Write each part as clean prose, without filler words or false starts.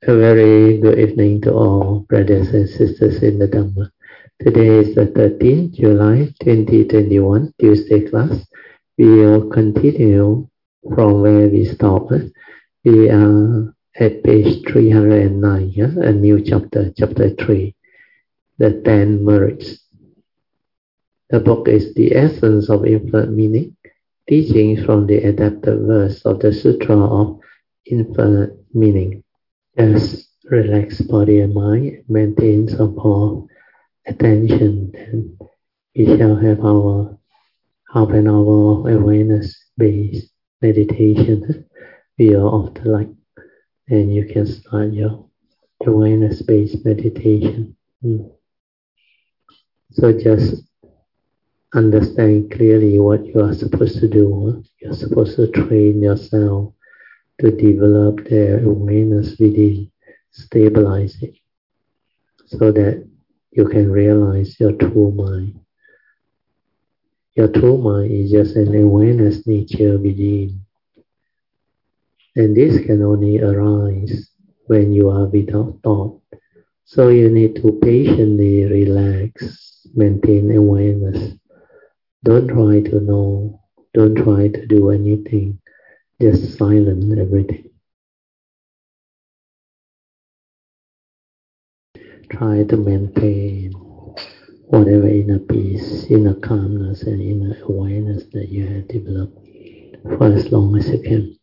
A very good evening to all brothers and sisters in the Dhamma. Today is the 13th July 2021, Tuesday class. We will continue from where we stopped. We are at page 309, a new chapter, chapter 3, the 10 merits. The book is The Essence of Infinite Meaning, teachings from the adapted verse of the Sutra of Infinite Meaning. Just relax body and mind, maintain some more attention, then we shall have our half an hour of awareness-based meditation. We are off the light, and you can start your awareness-based meditation. So just understand clearly what you are supposed to do. You're supposed to train yourself to develop their awareness within, stabilize it, so that you can realize your true mind. Your true mind is just an awareness nature within. And this can only arise when you are without thought. So you need to patiently relax, maintain awareness. Don't try to know, don't try to do anything. Just silence everything. Try to maintain whatever inner peace, inner calmness, and inner awareness that you have developed for as long as you can.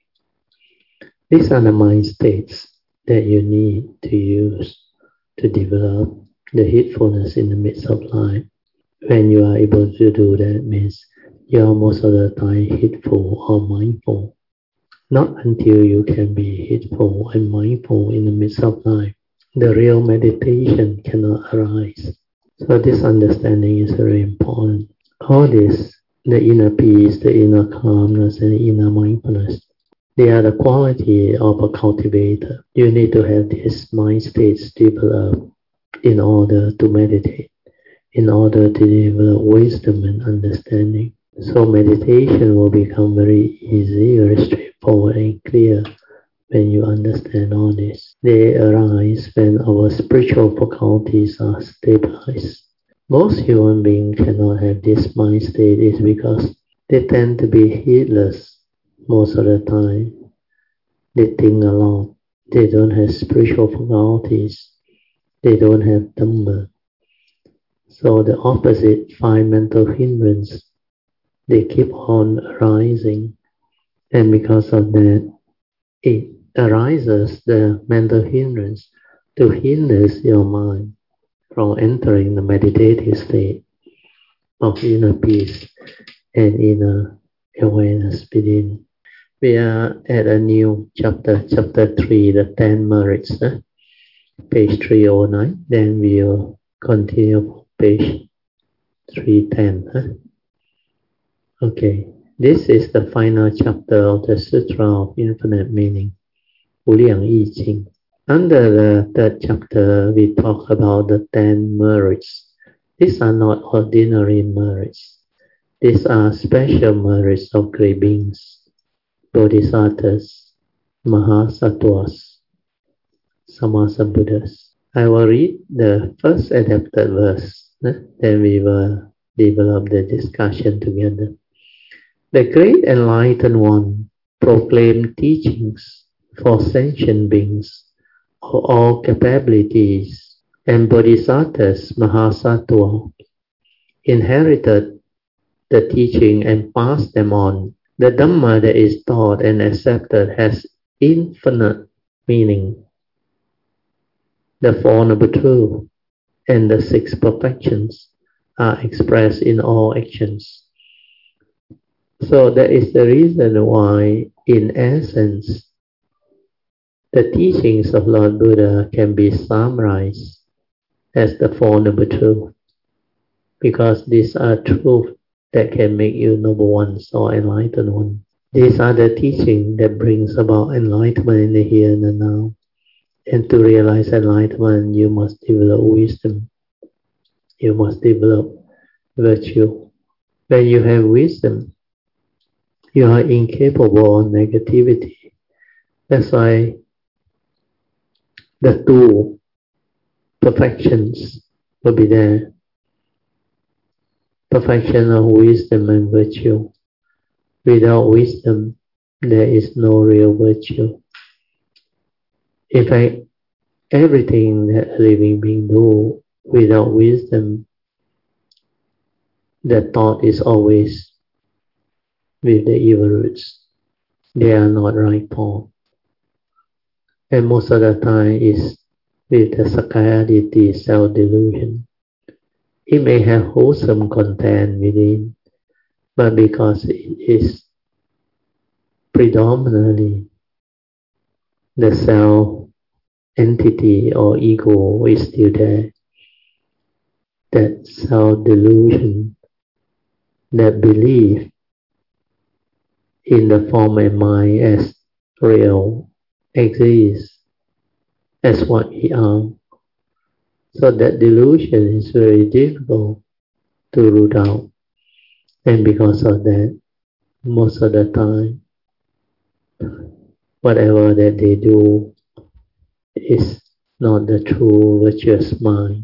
These are the mind states that you need to use to develop the heedfulness in the midst of life. When you are able to do that, means you are most of the time heedful or mindful. Not until you can be heedful and mindful in the midst of life, the real meditation cannot arise. So this understanding is very important. All this, the inner peace, the inner calmness, and the inner mindfulness, they are the quality of a cultivator. You need to have these mind states developed in order to meditate, in order to develop wisdom and understanding. So meditation will become very easy, very straightforward and clear when you understand all this. They arise when our spiritual faculties are stabilized. Most human beings cannot have this mind state is because they tend to be heedless most of the time. They think a lot. They don't have spiritual faculties. They don't have Dhamma. So the opposite, find mental hindrance. They keep on arising, and because of that, it arises the mental hindrance to hinder your mind from entering the meditative state of inner peace and inner awareness within. We are at a new chapter, chapter 3, the 10 merits, page 309. Then we will continue page 310. Okay, this is the final chapter of the Sutra of Infinite Meaning, Wu Liang Yi Jing. Under the third chapter, we talk about the 10 merits. These are not ordinary merits. These are special merits of great beings, Bodhisattvas, Mahasattvas, Sammasambuddhas. I will read the first adapted verse, then we will develop the discussion together. The Great Enlightened One proclaimed teachings for sentient beings of all capabilities, and Bodhisattvas Mahasattva inherited the teaching and passed them on. The Dhamma that is taught and accepted has infinite meaning. The Four Noble Truths and the Six Perfections are expressed in all actions. So that is the reason why, in essence, the teachings of Lord Buddha can be summarized as the Four Noble Truths, because these are truths that can make you noble ones or enlightened ones. These are the teachings that brings about enlightenment in the here and the now. And to realize enlightenment, you must develop wisdom. You must develop virtue. When you have wisdom, you are incapable of negativity. That's why the two perfections will be there. Perfection of wisdom and virtue. Without wisdom, there is no real virtue. In fact, everything that a living being do without wisdom, the thought is always with the evil roots. They are not right path. And most of the time is with the Sakayaditi self-delusion. It may have wholesome content within, but because it is predominantly the self entity or ego is still there, that self-delusion, that belief in the form and mind as real, exists as what we are. So that delusion is very difficult to root out. And because of that, most of the time, whatever that they do is not the true virtuous mind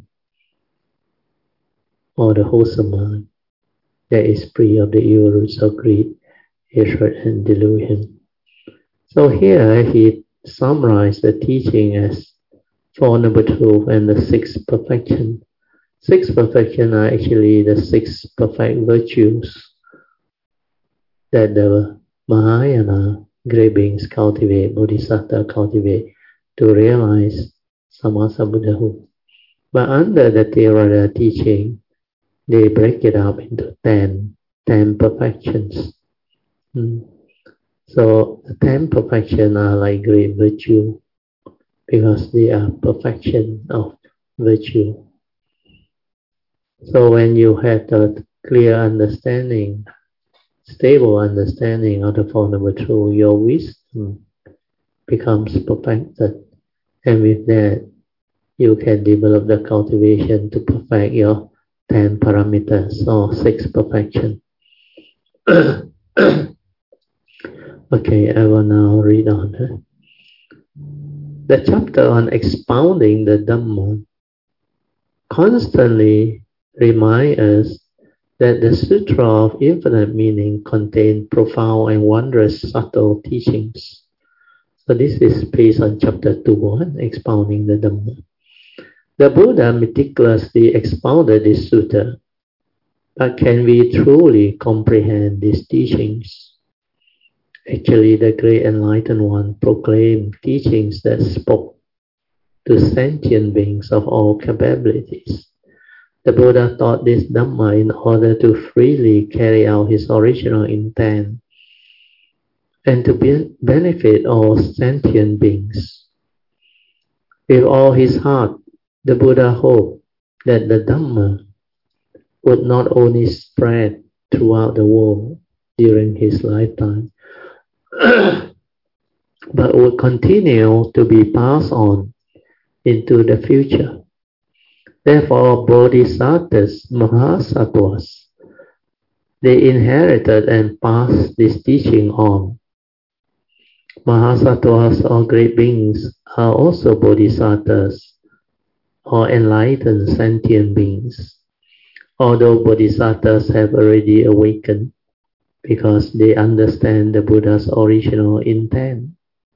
or the wholesome mind that is free of the evil roots of greed, hatred, and delusion. So here he summarized the teaching as Four Noble Truths and the six perfections. Six perfections are actually the six perfect virtues that the Mahayana great beings cultivate, Bodhisattva cultivate to realize Sammasambuddhahood. But under the Theravada teaching, they break it up into 10 perfections. So the 10 perfections are like great virtue because they are perfection of virtue. So when you have the clear understanding, stable understanding of the Four Noble Truths, your wisdom becomes perfected. And with that, you can develop the cultivation to perfect your 10 parameters or 6 perfection. Okay, I will now read on. The chapter on expounding the Dhamma constantly reminds us that the Sutra of Infinite Meaning contains profound and wondrous subtle teachings. So this is based on chapter 2, expounding the Dhamma. The Buddha meticulously expounded this sutta, but can we truly comprehend these teachings? Actually, the Great Enlightened One proclaimed teachings that spoke to sentient beings of all capabilities. The Buddha taught this Dhamma in order to freely carry out his original intent and to benefit all sentient beings. With all his heart, the Buddha hoped that the Dhamma would not only spread throughout the world during his lifetime, but would continue to be passed on into the future. Therefore, Bodhisattvas, Mahasattvas, they inherited and passed this teaching on. Mahasattvas or great beings are also Bodhisattvas or enlightened sentient beings, although Bodhisattvas have already awakened because they understand the Buddha's original intent.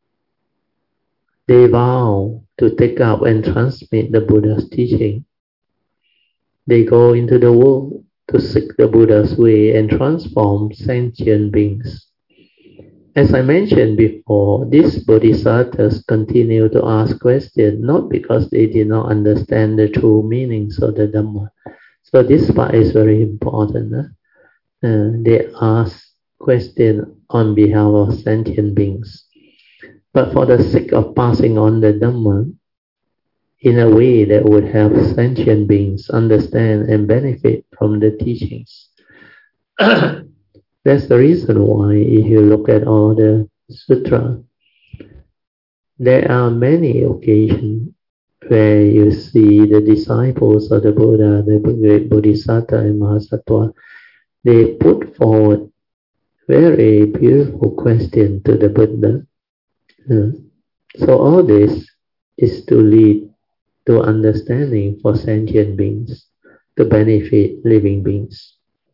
They vow to take up and transmit the Buddha's teaching. They go into the world to seek the Buddha's way and transform sentient beings. As I mentioned before, these bodhisattvas continue to ask questions, not because they did not understand the true meanings of the Dhamma. So this part is very important. They ask questions on behalf of sentient beings. But for the sake of passing on the Dhamma in a way that would help sentient beings understand and benefit from the teachings. That's the reason why if you look at all the sutra, there are many occasions where you see the disciples of the Buddha, the great Bodhisattva and Mahasattva, they put forward very beautiful question to the Buddha. So all this is to lead to understanding for sentient beings, to benefit living beings.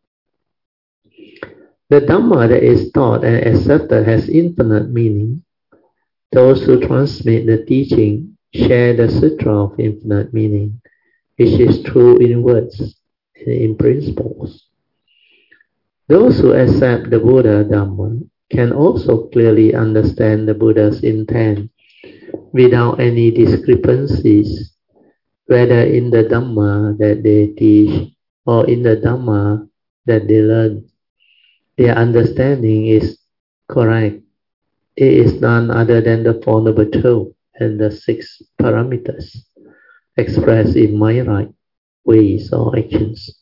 The Dhamma that is taught and accepted has infinite meaning. Those who transmit the teaching share the sutra of infinite meaning, which is true in words and in principles. Those who accept the Buddha Dhamma can also clearly understand the Buddha's intent without any discrepancies, whether in the Dhamma that they teach or in the Dhamma that they learn. Their understanding is correct. It is none other than the Four Noble Truths and the 6 parameters expressed in mind, right ways or actions.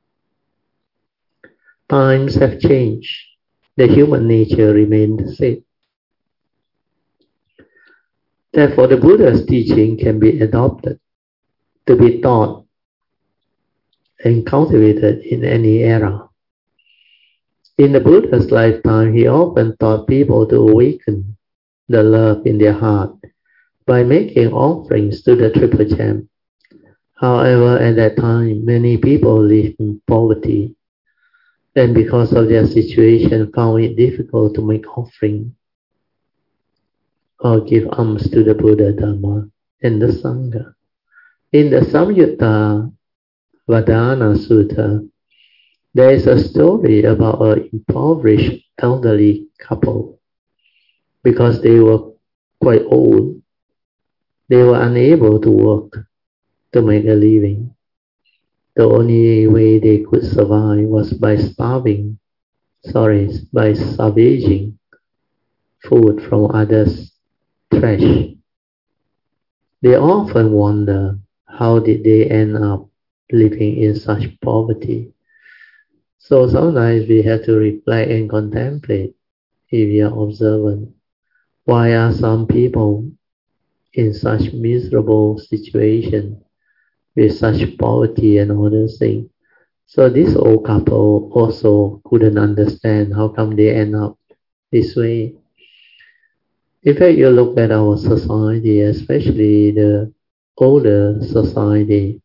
Times have changed. The human nature remains the same. Therefore, the Buddha's teaching can be adopted to be taught and cultivated in any era. In the Buddha's lifetime, he often taught people to awaken the love in their heart by making offerings to the Triple Gem. However, at that time, many people lived in poverty, and because of their situation, found it difficult to make offering or give alms to the Buddha, Dhamma, and the Sangha. In the Samyutta Vadana Sutta, there is a story about an impoverished elderly couple. Because they were quite old, they were unable to work to make a living. The only way they could survive was by savaging food from others' trash. They often wonder, how did they end up living in such poverty? So sometimes we have to reflect and contemplate if we are observant. Why are some people in such miserable situation with such poverty and all those things? So this old couple also couldn't understand how come they end up this way. In fact, you look at our society, especially the older society.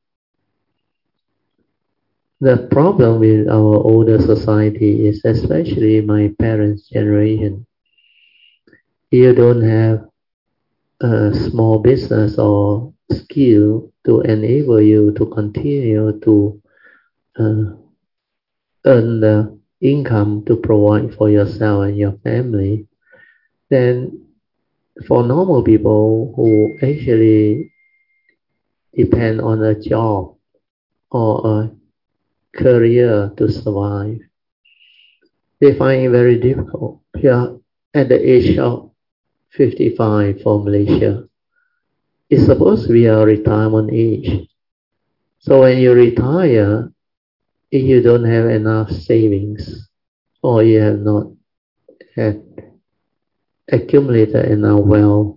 The problem with our older society is, especially my parents' generation, you don't have a small business or skill to enable you to continue to earn the income to provide for yourself and your family, then for normal people who actually depend on a job or a career to survive, they find it very difficult. Here at the age of 55 for Malaysia, it's supposed to be a retirement age. So when you retire, if you don't have enough savings or you have not had accumulated enough wealth,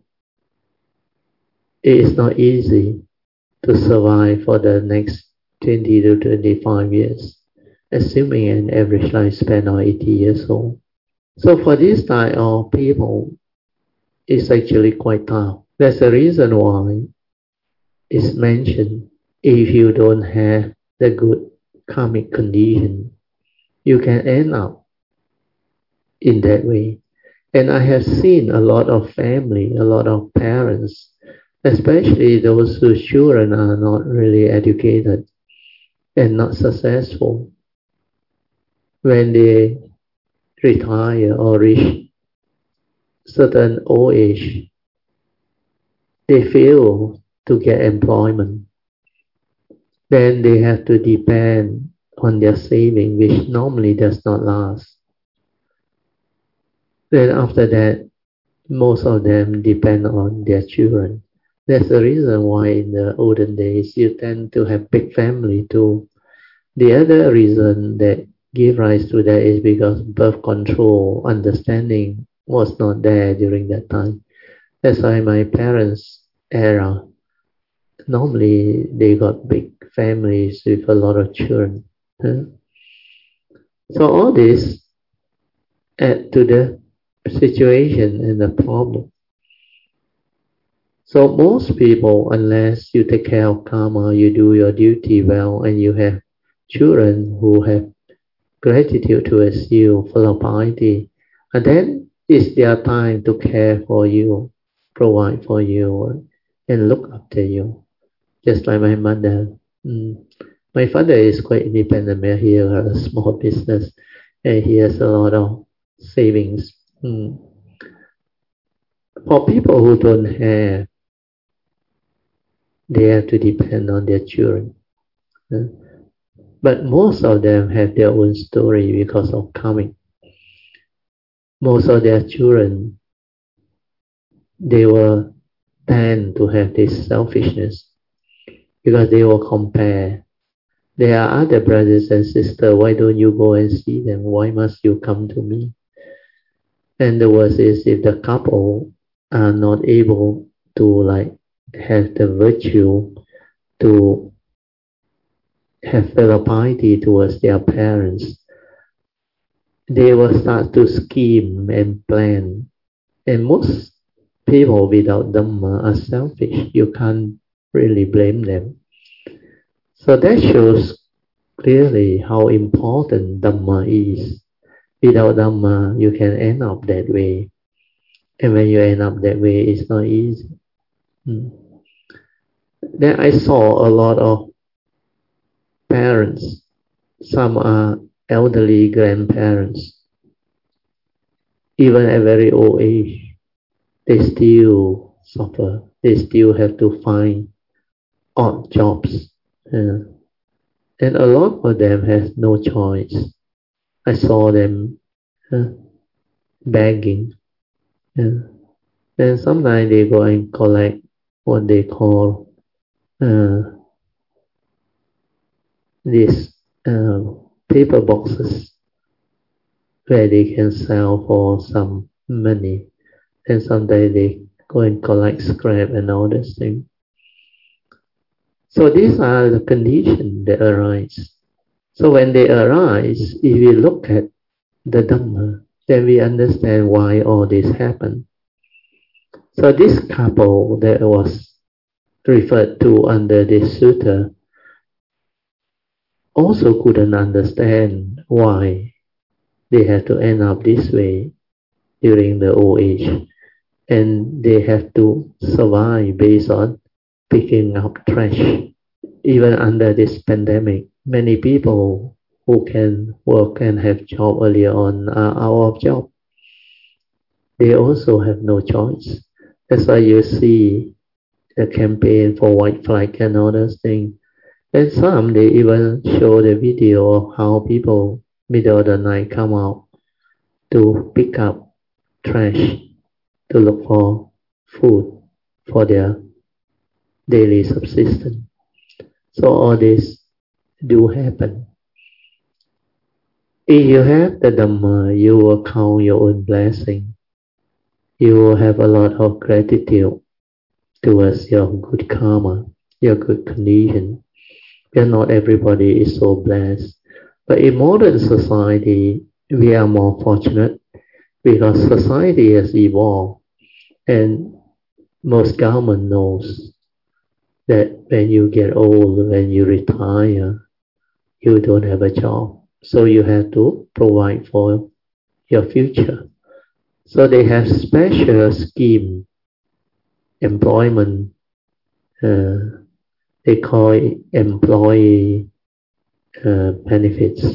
it is not easy to survive for the next 20 to 25 years, assuming an average lifespan of 80 years old. So for this type of people, it's actually quite tough. That's the reason why it's mentioned, if you don't have the good karmic condition, you can end up in that way. And I have seen a lot of family, a lot of parents, especially those whose children are not really educated and not successful, when they retire or reach certain old age, they fail to get employment. Then they have to depend on their saving, which normally does not last. Then after that, most of them depend on their children. That's the reason why in the olden days you tend to have big family too. The other reason that give rise to that is because birth control understanding was not there during that time. That's why my parents' era, normally they got big families with a lot of children. So all this add to the situation and the problem. So most people, unless you take care of karma, you do your duty well, and you have children who have gratitude towards you, full of piety, and then it's their time to care for you, provide for you, and look after you. Just like my mother. Mm. My father is quite independent. He has a small business, and he has a lot of savings. Mm. For people who don't have, they have to depend on their children. But most of them have their own story because of karmic. Most of their children, they were tend to have this selfishness because they will compare. There are other brothers and sisters. Why don't you go and see them? Why must you come to me? And the worst is if the couple are not able to have the virtue to have the piety towards their parents, they will start to scheme and plan. And most people without Dhamma are selfish. You can't really blame them. So that shows clearly how important Dhamma is. Without Dhamma, you can end up that way. And when you end up that way, it's not easy. Then I saw a lot of parents. Some are elderly grandparents. Even at very old age, they still suffer. They still have to find odd jobs. And a lot of them have no choice. I saw them begging. Then sometimes they go and collect what they call these paper boxes where they can sell for some money. And someday they go and collect scrap and all this thing. So these are the conditions that arise. So when they arise, if we look at the Dhamma, then we understand why all this happened. So this couple that was referred to under this sutta also couldn't understand why they had to end up this way during the old age. And they have to survive based on picking up trash. Even under this pandemic, many people who can work and have job earlier on are out of job. They also have no choice. That's why you see the campaign for white flag and all those things. And some, they even show the video of how people middle of the night come out to pick up trash to look for food for their daily subsistence. So all this do happen. If you have the Dhamma, you will count your own blessing. You will have a lot of gratitude towards your good karma, your good condition. And not everybody is so blessed. But in modern society, we are more fortunate because society has evolved, and most government knows that when you get old, when you retire, you don't have a job. So you have to provide for your future. So they have special scheme, employment, they call it employee benefits,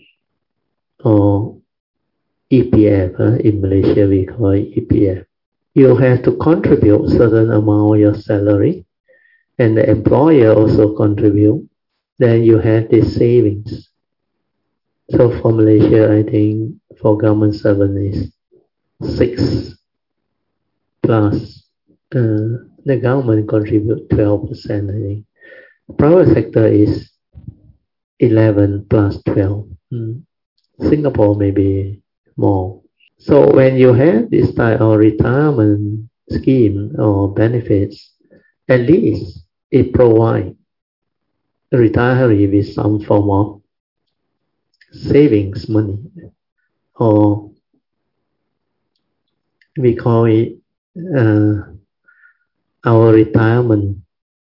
or EPF. In Malaysia, we call it EPF. You have to contribute certain amount of your salary, and the employer also contribute. Then you have this savings. So for Malaysia, I think for government servant is 6 plus. The government contribute 12%, I think. Private sector is 11 plus 12. Singapore maybe more. So when you have this type of retirement scheme or benefits, at least it provides retiree with some form of savings money, or we call it our retirement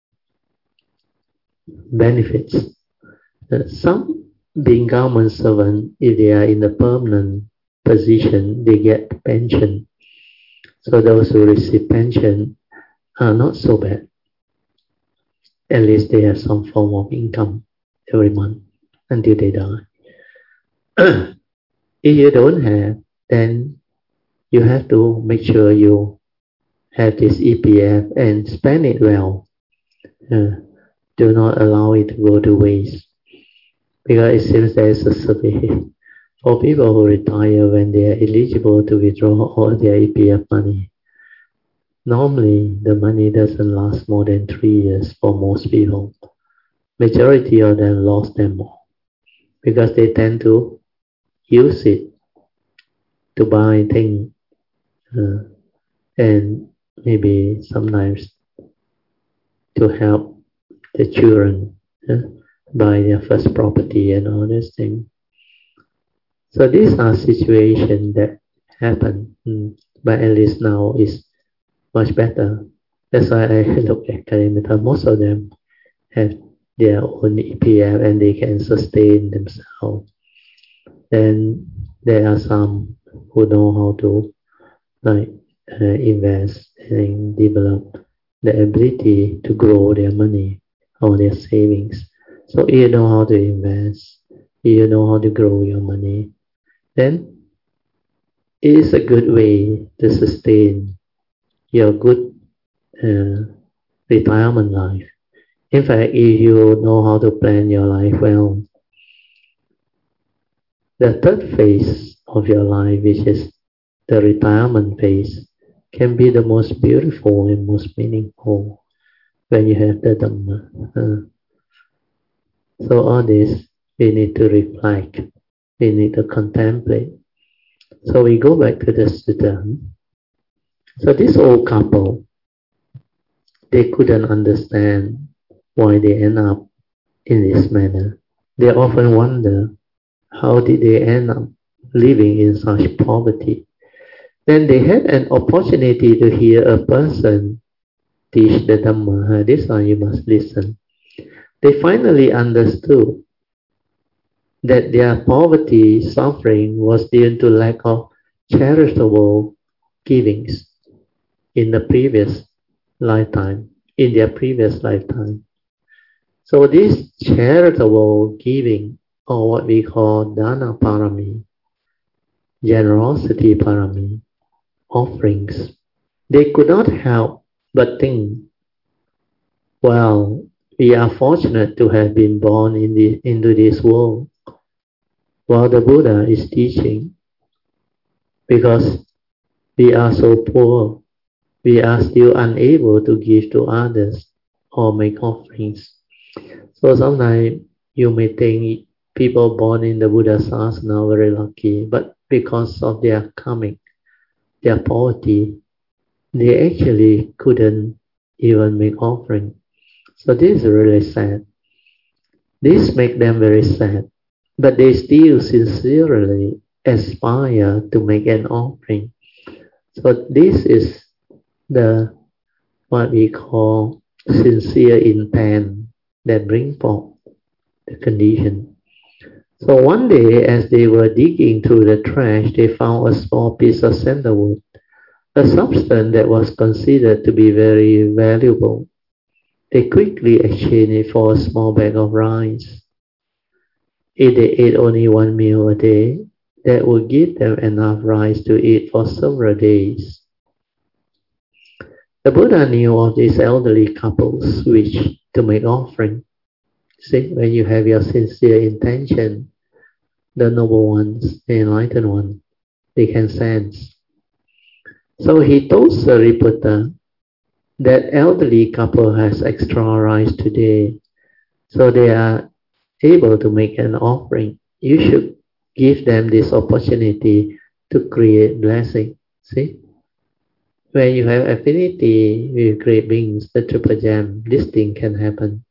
benefits. Some being government servant, if they are in a permanent position, they get pension. So those who receive pension are not so bad. At least they have some form of income every month until they die. If you don't have, then you have to make sure you have this EPF and spend it well. Do not allow it to go to waste. Because it seems there is a survey for people who retire when they are eligible to withdraw all their EPF money. Normally, the money doesn't last more than 3 years for most people. Majority of them lost them all because they tend to use it to buy things and maybe sometimes to help the children buy their first property and all these things. So these are situations that happen, but at least now is much better. That's why I look at Kalimata. Most of them have their own EPF and they can sustain themselves. Then there are some who know how to invest and develop the ability to grow their money or their savings. So if you know how to invest, if you know how to grow your money, then it is a good way to sustain your good retirement life. In fact, if you know how to plan your life well, the third phase of your life, which is the retirement phase, can be the most beautiful and most meaningful when you have the Dhamma. So all this, we need to reflect, we need to contemplate. So we go back to the sutta. So this old couple, they couldn't understand why they end up in this manner. They often wonder, how did they end up living in such poverty? Then they had an opportunity to hear a person teach the Dhamma. This one you must listen. They finally understood that their poverty, suffering was due to lack of charitable givings in the previous lifetime, in their previous lifetime. So this charitable giving, or what we call dana parami, generosity parami, offerings, they could not help but think, well, we are fortunate to have been born into this world while the Buddha is teaching, because we are so poor, we are still unable to give to others or make offerings. So sometimes you may think people born in the Buddha's asana are very lucky, but because of their karmic, their poverty, they actually couldn't even make offering. So this is really sad. This makes them very sad, but they still sincerely aspire to make an offering. So this is the what we call sincere intent that bring forth the condition. So one day, as they were digging through the trash, they found a small piece of sandalwood, a substance that was considered to be very valuable. They quickly exchanged it for a small bag of rice. If they ate only one meal a day, that would give them enough rice to eat for several days. The Buddha knew of these elderly couples wish to make offering. See, when you have your sincere intention, the noble ones, the enlightened ones, they can sense. So he told Sariputta, that elderly couple has extra rice today, so they are able to make an offering. You should give them this opportunity to create blessing. See? When you have affinity with great beings, the triple gem, this thing can happen.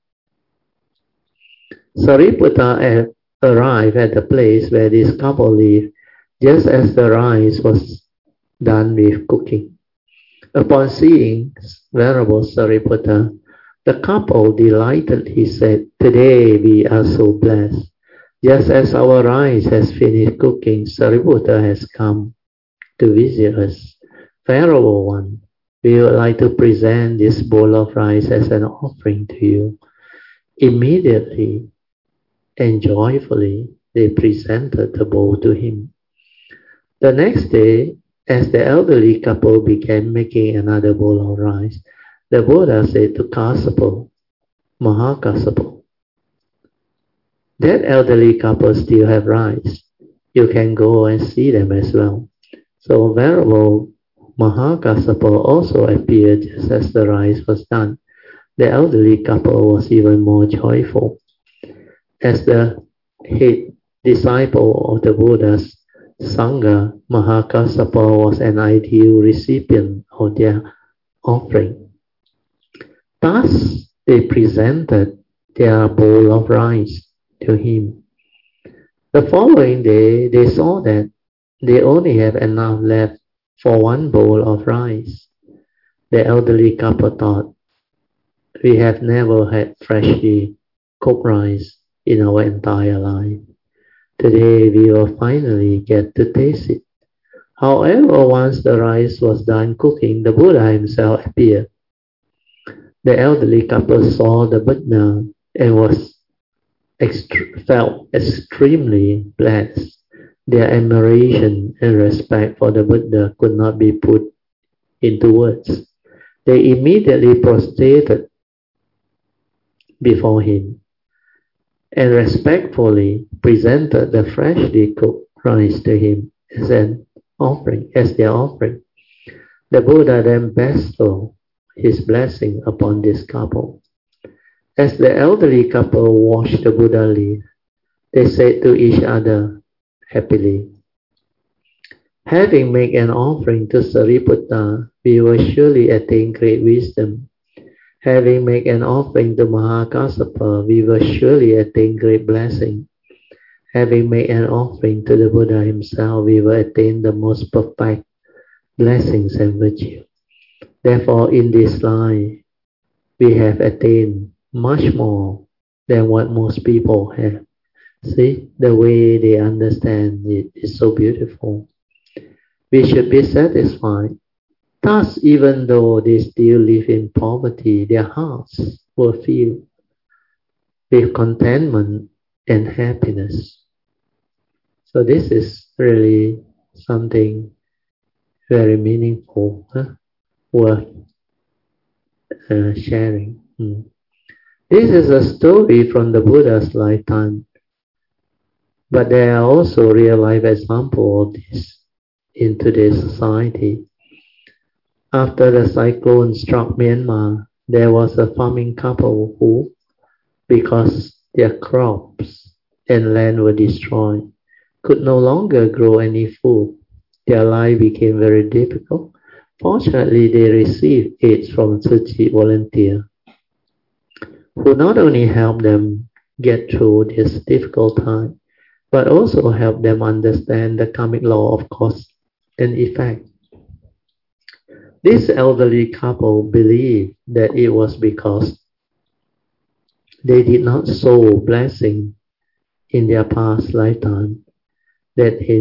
Sariputta arrived at the place where this couple lived just as the rice was done with cooking. Upon seeing Venerable Sariputta, the couple delightedly said, "Today we are so blessed. Just as our rice has finished cooking, Sariputta has come to visit us. Venerable One, we would like to present this bowl of rice as an offering to you." Immediately and joyfully, they presented the bowl to him. The next day, as the elderly couple began making another bowl of rice, the Buddha said to Kassapa, Mahakassapa, "That elderly couple still have rice. You can go and see them as well." So Venerable Mahakassapa also appeared just as the rice was done. The elderly couple was even more joyful. As the head disciple of the Buddha's Sangha, Mahakassapa was an ideal recipient of their offering. Thus, they presented their bowl of rice to him. The following day, they saw that they only have enough left for one bowl of rice. The elderly couple thought, "We have never had freshly cooked rice in our entire life. Today we will finally get to taste it." However, once the rice was done cooking, the Buddha himself appeared. The elderly couple saw the Buddha and felt extremely blessed. Their admiration and respect for the Buddha could not be put into words. They immediately prostrated before him and respectfully presented the freshly cooked rice to him as their offering. The Buddha then bestowed his blessing upon this couple. As the elderly couple watched the Buddha leave, they said to each other happily, "Having made an offering to Sariputta, we will surely attain great wisdom. Having made an offering to Mahakassapa, we will surely attain great blessing. Having made an offering to the Buddha himself, we will attain the most perfect blessings and virtue. Therefore, in this life, we have attained much more than what most people have." See, the way they understand it is so beautiful. We should be satisfied. Thus, even though they still live in poverty, their hearts will filled with contentment and happiness. So this is really something very meaningful, worth sharing. This is a story from the Buddha's lifetime, but there are also real-life examples of this in today's society. After the cyclone struck Myanmar, there was a farming couple who, because their crops and land were destroyed, could no longer grow any food. Their life became very difficult. Fortunately, they received aid from Tzu Chi volunteers, who not only helped them get through this difficult time, but also helped them understand the karmic law of cause and effect. This elderly couple believed that it was because they did not sow blessing in their past lifetime that they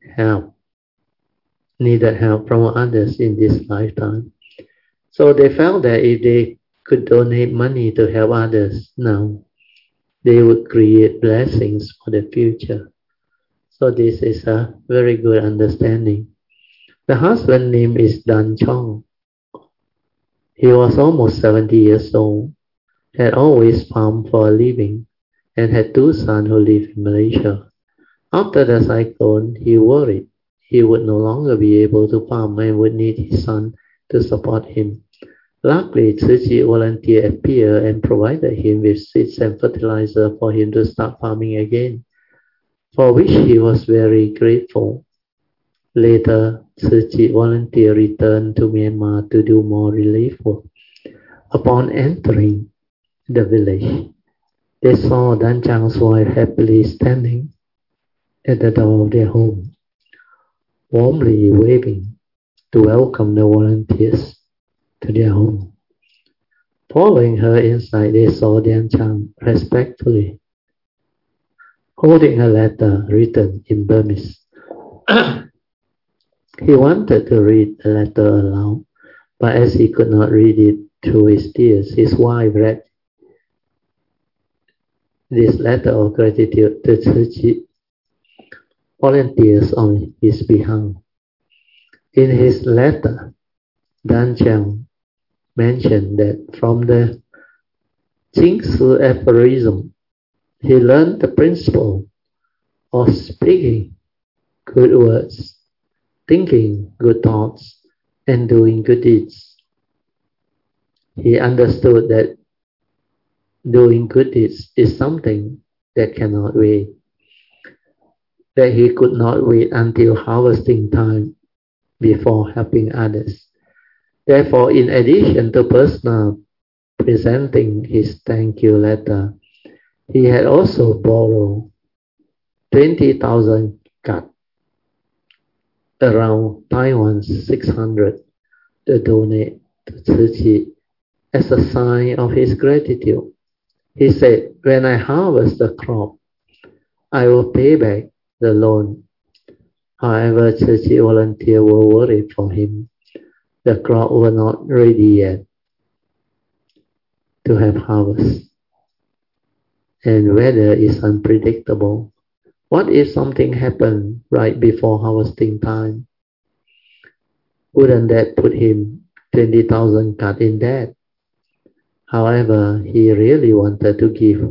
needed help from others in this lifetime. So they felt that if they could donate money to help others now, they would create blessings for the future. So this is a very good understanding. The husband's name is Dan Chong. He was almost 70 years old, had always farmed for a living, and had two sons who lived in Malaysia. After the cyclone, he worried he would no longer be able to farm and would need his son to support him. Luckily, Tzu Chi volunteer appeared and provided him with seeds and fertilizer for him to start farming again, for which he was very grateful. Later, Tzu Chi volunteer returned to Myanmar to do more relief work. Upon entering the village, they saw Dan Chang's wife happily standing at the door of their home, warmly waving to welcome the volunteers. to their home. Following her inside, they saw Dian Chang respectfully holding a letter written in Burmese. He wanted to read the letter aloud, but as he could not read it through his tears, his wife read this letter of gratitude to Tzu Chi, volunteers on his behalf. In his letter, Dan Chang mentioned that from the Jingsu aphorism, he learned the principle of speaking good words, thinking good thoughts, and doing good deeds. He understood that doing good deeds is something that cannot wait, that he could not wait until harvesting time before helping others. Therefore, in addition to personal presenting his thank you letter, he had also borrowed 20,000 kat, around Taiwan's 600, to donate to Tzu Chi as a sign of his gratitude. He said, when I harvest the crop, I will pay back the loan. However, Tzu Chi volunteers were worried for him. The crop was not ready yet to have harvest. And weather is unpredictable. What if something happened right before harvesting time? Wouldn't that put him 20,000 kat in debt? However, he really wanted to give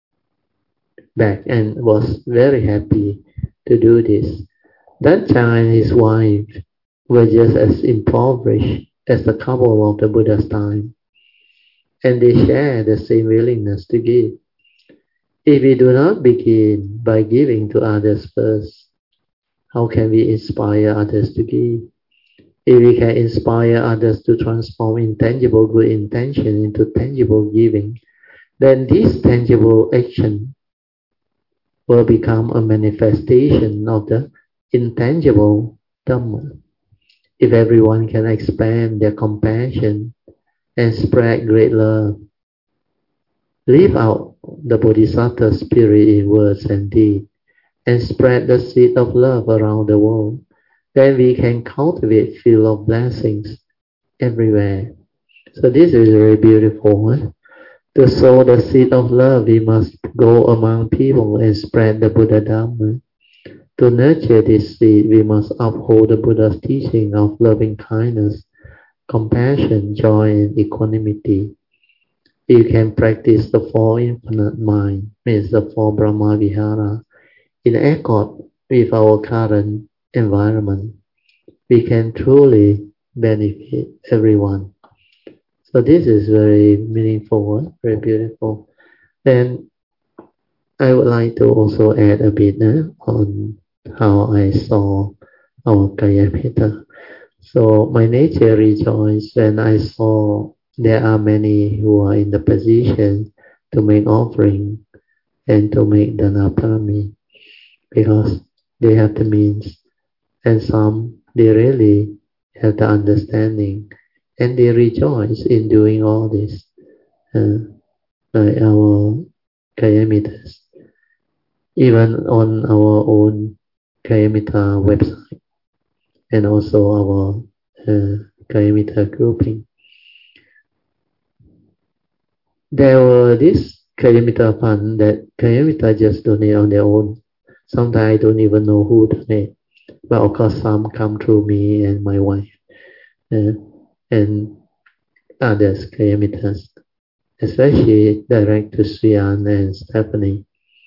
back and was very happy to do this. Dan Chang and his wife were just as impoverished as the couple of the Buddha's time, and they shared the same willingness to give. If we do not begin by giving to others first, how can we inspire others to give? If we can inspire others to transform intangible good intention into tangible giving, then this tangible action will become a manifestation of the intangible Dhamma. If everyone can expand their compassion and spread great love, live out the Bodhisattva spirit in words and deed, and spread the seed of love around the world, then we can cultivate field of blessings everywhere. So this is very beautiful. To sow the seed of love, we must go among people and spread the Buddha Dhamma. To nurture this seed, we must uphold the Buddha's teaching of loving kindness, compassion, joy, and equanimity. You can practice the four infinite mind, means the four Brahma Vihara, in accord with our current environment. We can truly benefit everyone. So this is very meaningful, very beautiful. Then I would like to also add a bit on how I saw our Kayamita. So my nature rejoiced when I saw there are many who are in the position to make offering and to make dhanapami, because they have the means, and some they really have the understanding, and they rejoice in doing all this, like our Kayamitas, even on our own Kayamita website, and also our Kayamita grouping. There were this Kayamita fund that Kayamita just donate on their own. Sometimes I don't even know who donate, but of course some come through me and my wife, and others Kayamitas, especially direct to Sriyan and Stephanie.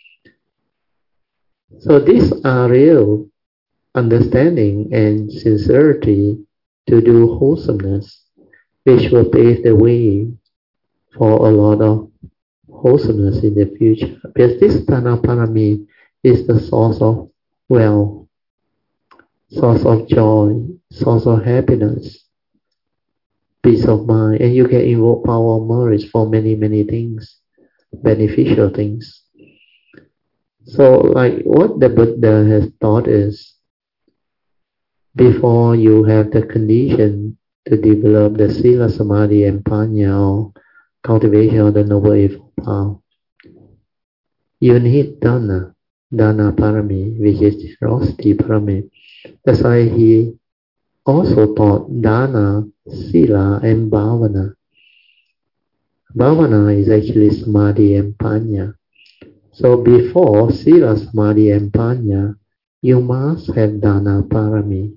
So these are real understanding and sincerity to do wholesomeness, which will pave the way for a lot of wholesomeness in the future. Because this Dhanaparami is the source of wealth, source of joy, source of happiness, peace of mind, and you can invoke power of merits for many, many things, beneficial things. So like what the Buddha has taught is, before you have the condition to develop the Sila, Samadhi, and Panya, or cultivation of the Noble Eightfold Path, you need Dana Parami, which is generosity Parami. That's why he also taught Dana, Sila, and Bhavana. Bhavana is actually Samadhi and Panya. So before Sila, Samadhi, and Panya, you must have Dana Parami.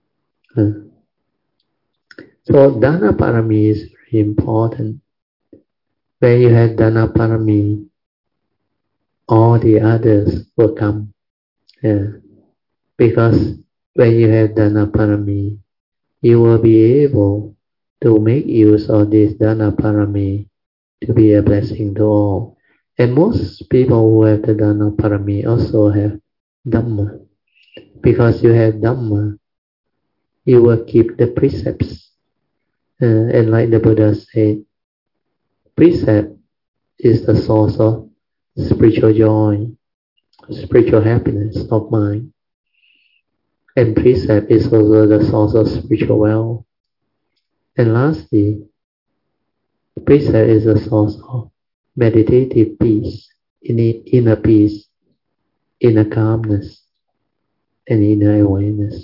So Dana Parami is very important. When you have Dana Parami, all the others will come. Because when you have Dana Parami, you will be able to make use of this Dana Parami to be a blessing to all. And most people who have the Dana Parami also have Dhamma. Because you have Dhamma, you will keep the precepts. And like the Buddha said, precept is the source of spiritual joy, spiritual happiness of mind. And precept is also the source of spiritual wealth. And lastly, precept is the source of meditative peace, inner peace, inner calmness, and inner awareness.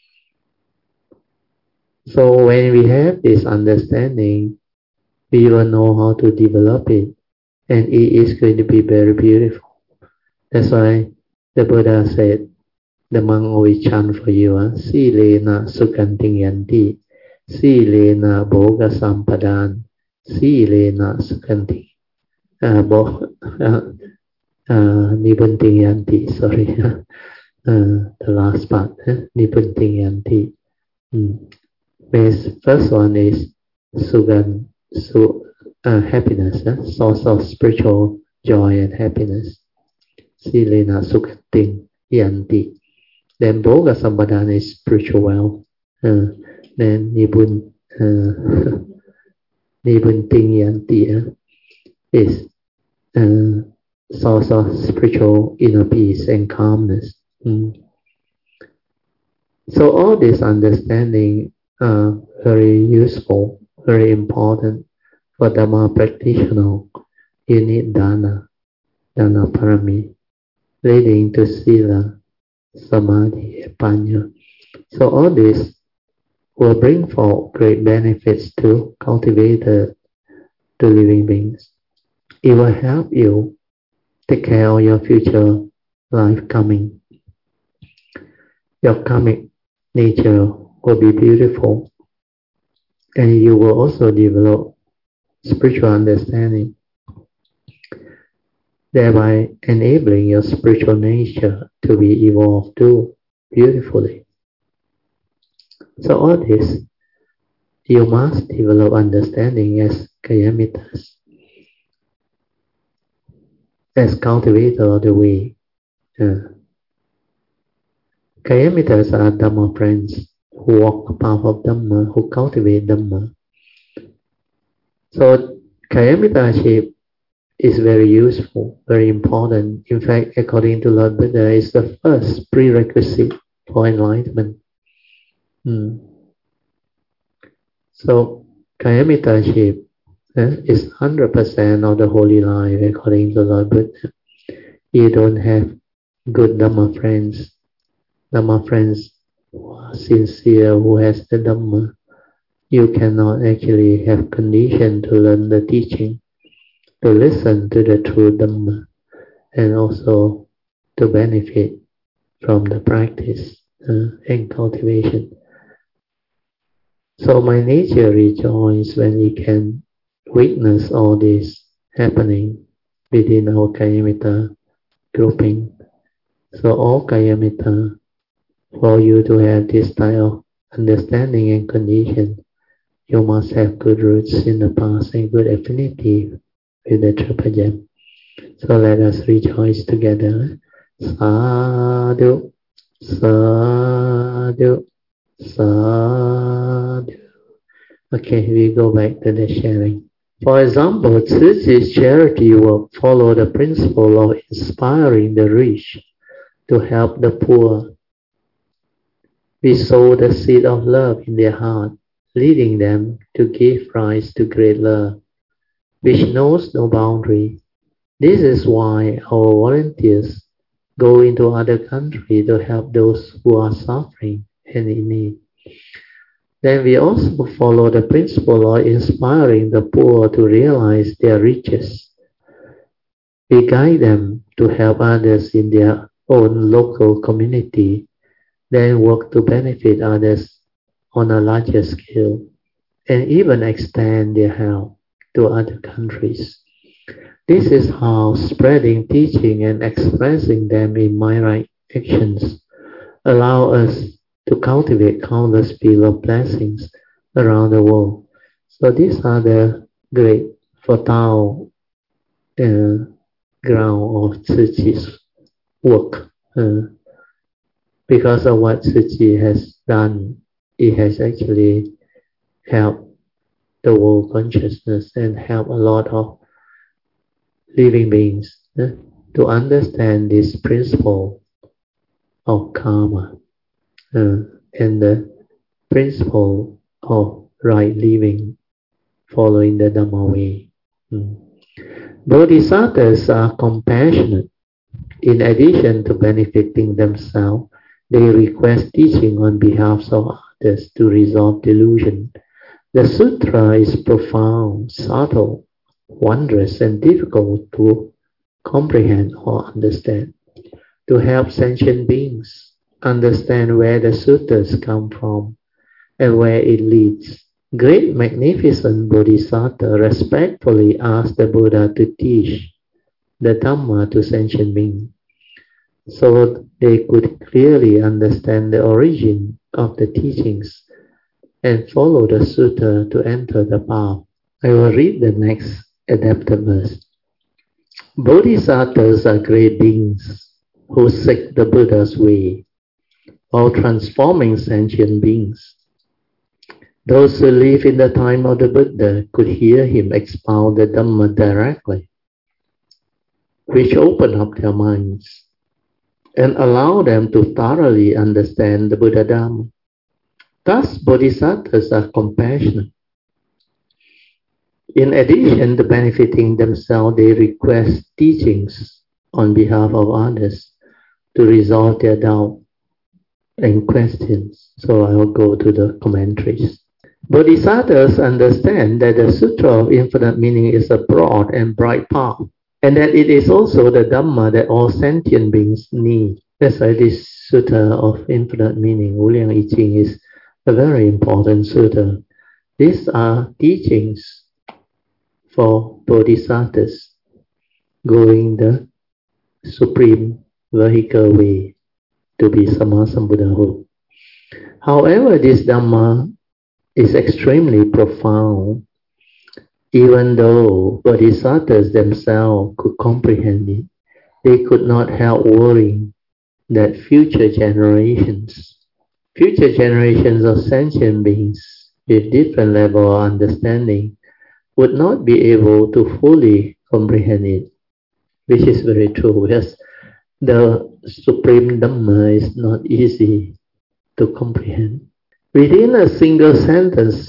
So when we have this understanding, we will know how to develop it, and it is going to be very beautiful. That's why the Buddha said, the monk always chant for you, Silena Sukhanting Yanti, Silena Bhoga Sampadan, Silena Sukhanting, Nibunting Yanti, sorry, the last part, Nibunting Yanti. First one is Sugan, happiness, source of spiritual joy and happiness. Silena Sukhanting Yanti. Then Bhoga Sampadan is spiritual wealth. Then Nibunting Yanti is source of spiritual inner peace and calmness. So all this understanding are very useful, very important for Dhamma practitioner. You need Dana Parami, leading to Sila, Samadhi, and Panya. So all this will bring forth great benefits to cultivators, to living beings. It will help you take care of your future life coming. Your karmic nature will be beautiful, and you will also develop spiritual understanding, thereby enabling your spiritual nature to be evolved too beautifully. So all this, you must develop understanding as Kayamitas, as cultivator of the way. Kayamitas are Dhamma friends who walk the path of Dhamma, who cultivate Dhamma. So Kayamitasship is very useful, very important. In fact, according to Lord Buddha, it's the first prerequisite for enlightenment. So Kayamitasship is 100% of the holy life, according to Lord Buddha. You don't have good Dhamma friends who are sincere, who has the Dhamma, you cannot actually have condition to learn the teaching, to listen to the true Dhamma, and also to benefit from the practice and cultivation. So my nature rejoices when we can witness all this happening within our Kayamita grouping. So all Kayamita, for you to have this type of understanding and condition, you must have good roots in the past and good affinity with the Tripajam. So let us rejoice together. Sadhu, sadhu, sadhu. Okay, we go back to the sharing. For example, Tzuchi's charity will follow the principle of inspiring the rich to help the poor. We sow the seed of love in their heart leading them to give rise to great love, which knows no boundary. This is why our volunteers go into other countries to help those who are suffering and in need. Then we also follow the principle of inspiring the poor to realize their riches. We guide them to help others in their own local community, then work to benefit others on a larger scale, and even extend their help to other countries. This is how spreading teaching and expressing them in my right actions allow us to cultivate countless fields of blessings around the world. So these are the great fertile ground of Tzu Chi's work. Because of what Tzu Chi has done, it has actually helped the world consciousness and helped a lot of living beings to understand this principle of karma and the principle of right living, following the Dhamma way. Bodhisattvas are compassionate. In addition to benefiting themselves, they request teaching on behalf of others to resolve delusion. The sutra is profound, subtle, wondrous, and difficult to comprehend or understand. To help sentient beings understand where the sutras come from and where it leads, great magnificent Bodhisattva respectfully asked the Buddha to teach the Dhamma to sentient beings, so they could clearly understand the origin of the teachings and follow the sutta to enter the path. I will read the next adapted verse. Bodhisattvas are great beings who seek the Buddha's way, while transforming sentient beings. Those who live in the time of the Buddha could hear him expound the Dhamma directly, which opened up their minds and allowed them to thoroughly understand the Buddha Dhamma. Thus, Bodhisattvas are compassionate. In addition to benefiting themselves, they request teachings on behalf of others to resolve their doubt and questions. So I will go to the commentaries. Bodhisattvas understand that the Sutra of Infinite Meaning is a broad and bright path, and that it is also the Dhamma that all sentient beings need. That's why this Sutra of Infinite Meaning, Wu Liang I Ching, is a very important Sutra. These are teachings for Bodhisattvas going the supreme vehicle way to be Sammasambuddhahood. However, this Dhamma is extremely profound. Even though Bodhisattvas themselves could comprehend it, they could not help worrying that future generations of sentient beings with different level of understanding would not be able to fully comprehend it, which is very true, because the Supreme Dhamma is not easy to comprehend. Within a single sentence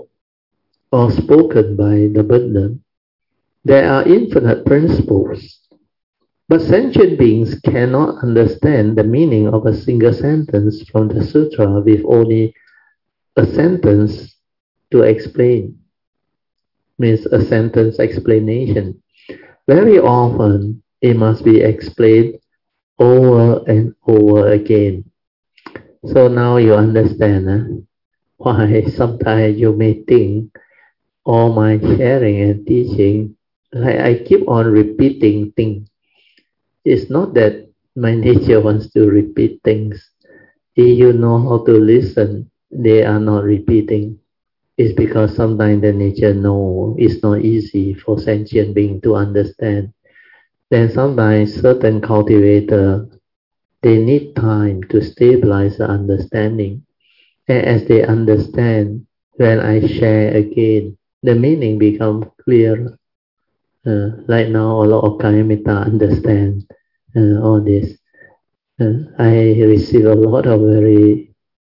spoken by the Buddha, there are infinite principles, but sentient beings cannot understand the meaning of a single sentence from the sutra with only a sentence to explain. Means a sentence explanation. Very often it must be explained over and over again. So now you understand why sometimes you may think all my sharing and teaching, like I keep on repeating things. It's not that my nature wants to repeat things. If you know how to listen, they are not repeating. It's because sometimes the nature knows it's not easy for sentient being to understand. Then sometimes certain cultivators, they need time to stabilize the understanding. And as they understand, when I share again, the meaning becomes clearer. Like now, a lot of Kayamita understand all this. I receive a lot of very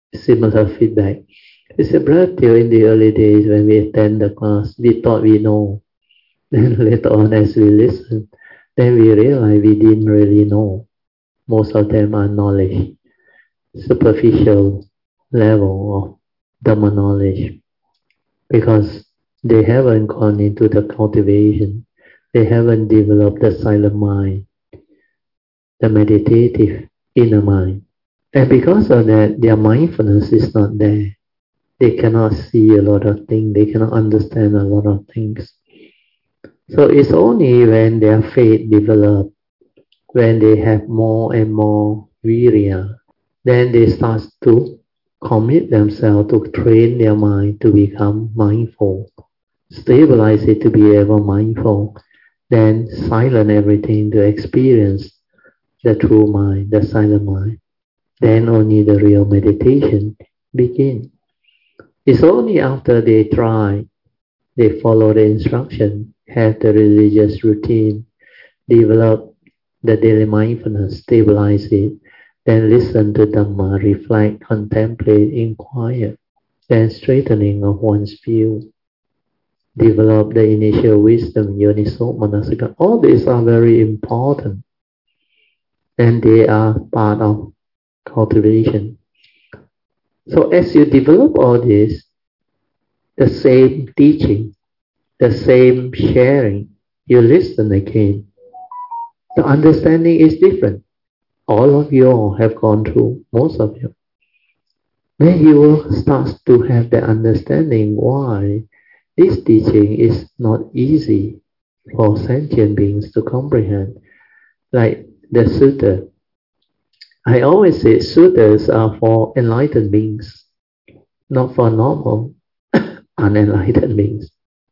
similar feedback. He said, Brother Teoh, in the early days when we attend the class, we thought we know. Then later on as we listen, then we realize we didn't really know. Most of them are knowledge, superficial level of Dhamma knowledge, because they haven't gone into the cultivation. They haven't developed the silent mind, the meditative inner mind. And because of that, their mindfulness is not there. They cannot see a lot of things. They cannot understand a lot of things. So it's only when their faith develops, when they have more and more virya, then they start to commit themselves to train their mind to become mindful, stabilize it to be ever mindful, then silence everything to experience the true mind, the silent mind. Then only the real meditation begins. It's only after they try, they follow the instruction, have the religious routine, develop the daily mindfulness, stabilize it, then listen to Dhamma, reflect, contemplate, inquire, then straightening of one's view, develop the initial wisdom, yoniso manasika. All these are very important, and they are part of cultivation. So as you develop all this, the same teaching, the same sharing, you listen again. The understanding is different. All of you all have gone through, most of you. Then you will start to have the understanding why this teaching is not easy for sentient beings to comprehend. Like the sutta. I always say suttas are for enlightened beings, not for normal unenlightened beings.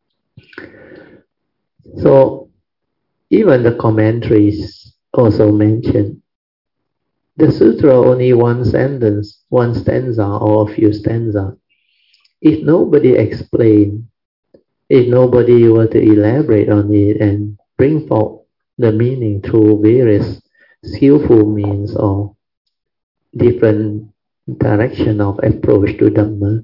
So even the commentaries also mention the sutra only one sentence, one stanza or a few stanzas. If nobody explain, if nobody were to elaborate on it and bring forth the meaning through various skillful means or different direction of approach to Dhamma,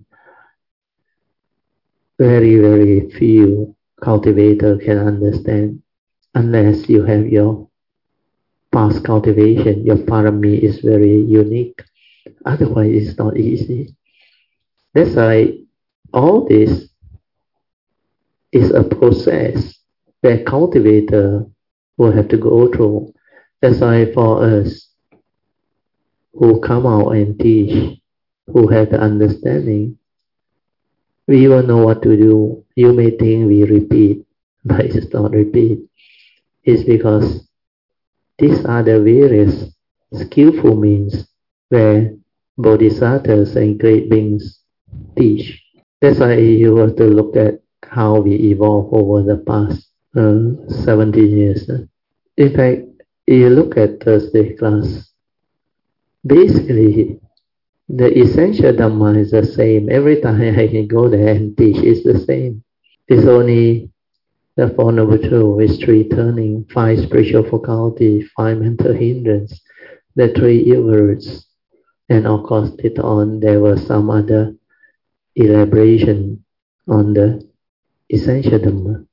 very, very few cultivators can understand unless you have your past cultivation, your parami is very unique. Otherwise, it's not easy. That's why all this is a process that cultivator will have to go through. That's why for us who come out and teach, who have the understanding, we will know what to do. You may think we repeat, but it's not repeat. It's because these are the various skillful means where bodhisattvas and great beings teach. That's why you have to look at how we evolve over the past 70 years. In fact, you look at Thursday class, basically the essential Dhamma is the same. Every time I can go there and teach, it's the same. It's only the Four Noble Truths, is 3 turning, 5 spiritual faculty, 5 mental hindrance, the 3 ill words. And of course, later on, there was some other elaboration on the essential Dhamma.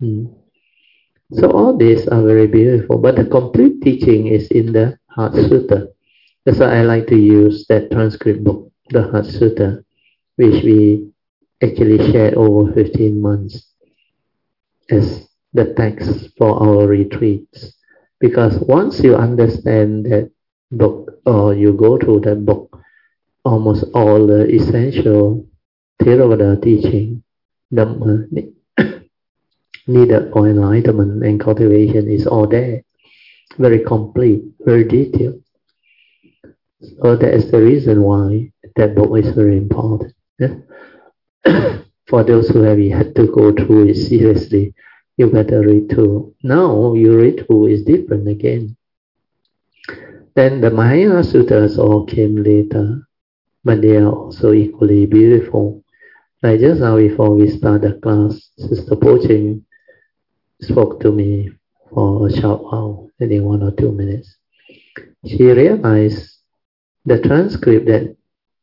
So all these are very beautiful, but the complete teaching is in the Heart Sutta. That's why I like to use that transcript book, the Heart Sutta, which we actually shared over 15 months as the text for our retreats. Because once you understand that book, or you go through that book, almost all the essential Theravada teaching, Dhamma, needed for enlightenment and cultivation is all there. Very complete, very detailed. So that is the reason why that book is very important. Yeah? For those who have yet to go through it seriously, you better read through. Now you read through is different again. Then the Mahayana Sutras all came later, but they are also equally beautiful. Like just now before we start the class, Sister Poching spoke to me for a short while, I think 1 or 2 minutes. She realized the transcript that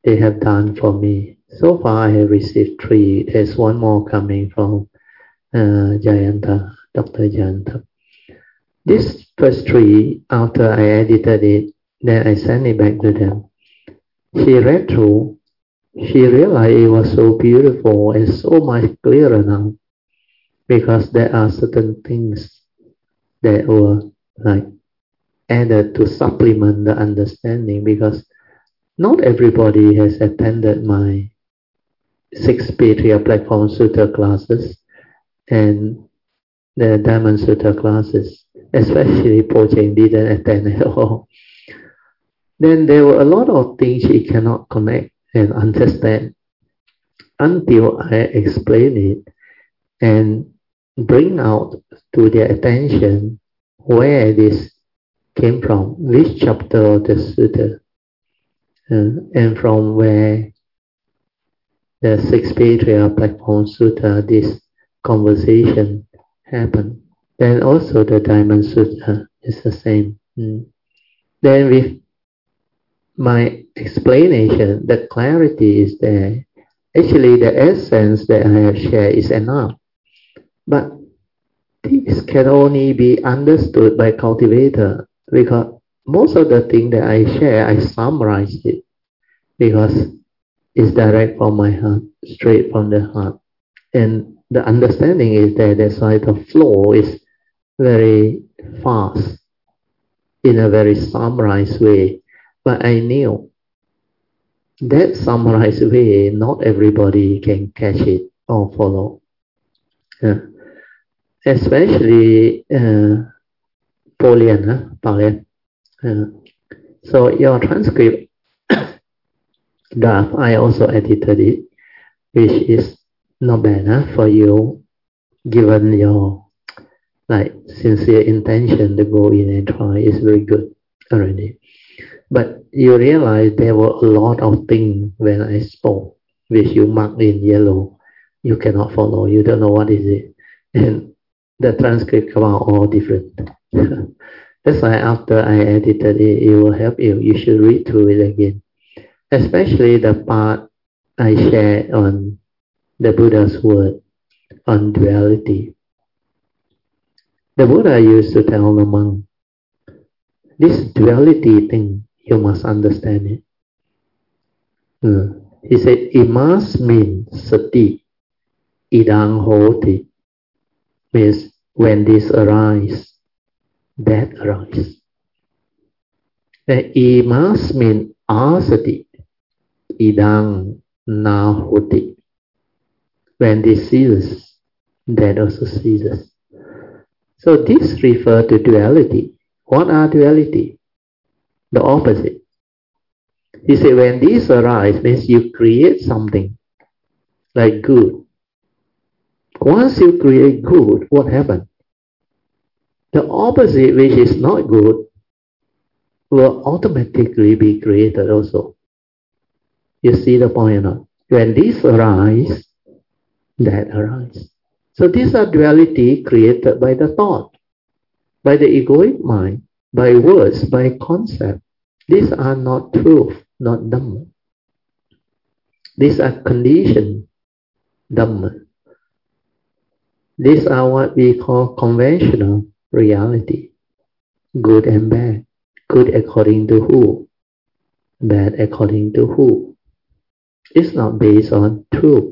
they have done for me. So far I have received 3. There's one more coming from Jayanta, Dr. Jayanta. This first 3, after I edited it, then I sent it back to them. She read through, she realized it was so beautiful and so much clearer now, because there are certain things that were like added to supplement the understanding, because not everybody has attended my 6 Patriya Platform Sutta classes and the Diamond Sutta classes, especially Pocheng didn't attend at all. Then there were a lot of things she cannot connect and understand until I explain it and bring out to their attention where this came from, which chapter of the sutta, and from where the 6 Patriya Platform Sutta, this conversation happened. Then also the Diamond Sutta is the same. Then with my explanation, the clarity is there. Actually, the essence that I have shared is enough. But this can only be understood by cultivator, because most of the things that I share, I summarize it, because it's direct from my heart, straight from the heart. And the understanding is that that's why the flow is very fast, in a very summarized way. But I knew that summarized way, not everybody can catch it or follow. Especially Polian, so your transcript draft, I also edited it, which is not bad for you, given your sincere intention to go in and try. Is very good already. But you realize there were a lot of things when I spoke, which you marked in yellow. You cannot follow. You don't know what is it. And the transcript come out all different. That's why after I edited it, it will help you. You should read through it again. Especially the part I shared on the Buddha's word on duality. The Buddha used to tell the monk, this duality thing, you must understand it. He said, imasmin sati idang hoti, means when this arises, that arises. And imasmin asati idang nahoti, when this ceases, that also ceases. So this refers to duality. What are duality? The opposite. He said when this arises, means you create something like good. Once you create good, what happens? The opposite, which is not good, will automatically be created also. You see the point or not? When this arises, that arises. So these are duality created by the thought, by the egoic mind, by words, by concept. These are not truth, not Dhamma. These are conditioned Dhamma. These are what we call conventional reality. Good and bad. Good according to who? Bad according to who? It's not based on truth.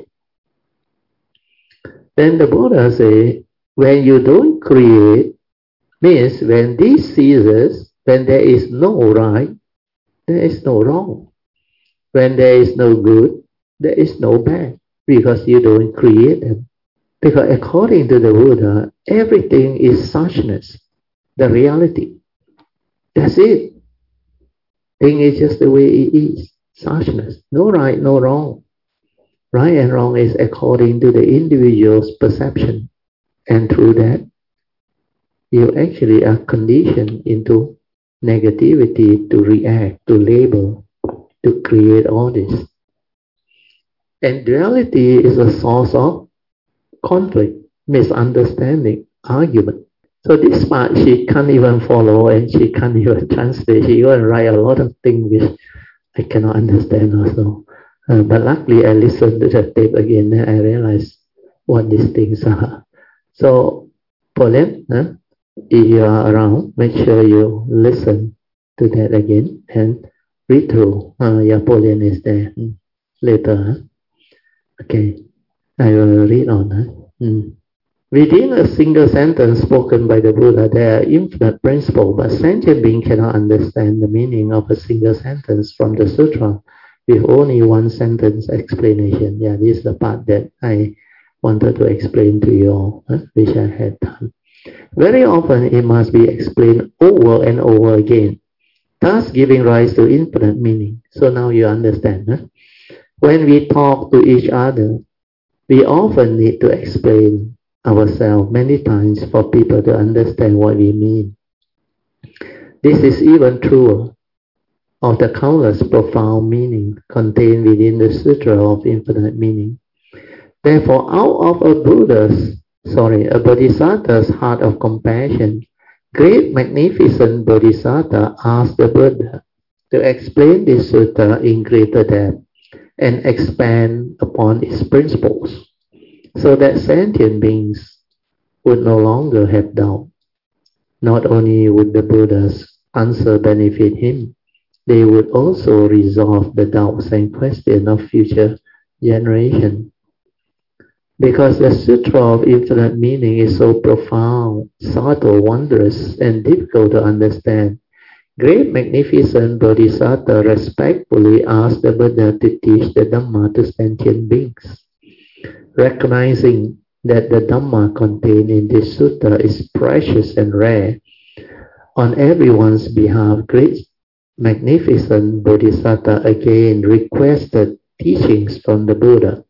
Then the Buddha says, when you don't create, means when this ceases, when there is no right, there is no wrong. When there is no good, there is no bad, because you don't create them. Because according to the Buddha, everything is suchness, the reality. That's it. Thing is just the way it is, suchness. No right, no wrong. Right and wrong is according to the individual's perception. And through that, you actually are conditioned into negativity to react, to label, to create all this. And duality is a source of conflict, misunderstanding, argument. So this part she can't even follow and she can't even translate. She even write a lot of things which I cannot understand also. But luckily I listened to the tape again and I realized what these things are. So Pauline, if you are around, make sure you listen to that again and read through. Pauline is there later. Okay, I will read on. Within a single sentence spoken by the Buddha, there are infinite principles, but sentient beings cannot understand the meaning of a single sentence from the sutra with only one sentence explanation. Yeah, this is the part that I wanted to explain to you all, which I had done. Very often it must be explained over and over again, thus giving rise to infinite meaning. So now you understand. When we talk to each other, we often need to explain ourselves many times for people to understand what we mean. This is even truer of the countless profound meaning contained within the Sutra of Infinite Meaning. Therefore, out of a Bodhisattva's heart of compassion, great magnificent Bodhisattva asked the Buddha to explain this sutta in greater depth and expand upon its principles, so that sentient beings would no longer have doubt. Not only would the Buddha's answer benefit him, they would also resolve the doubts and questions of future generations. Because the Sutra of Infinite Meaning is so profound, subtle, wondrous, and difficult to understand, great magnificent Bodhisattva respectfully asked the Buddha to teach the Dhamma to sentient beings. Recognizing that the Dhamma contained in this sutta is precious and rare, on everyone's behalf, great magnificent Bodhisattva again requested teachings from the Buddha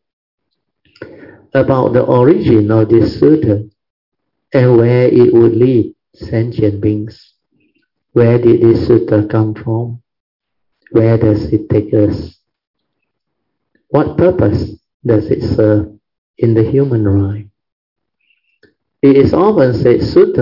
about the origin of this sutta and where it would lead sentient beings. Where did this sutta come from? Where does it take us? What purpose does it serve in the human life? It is often said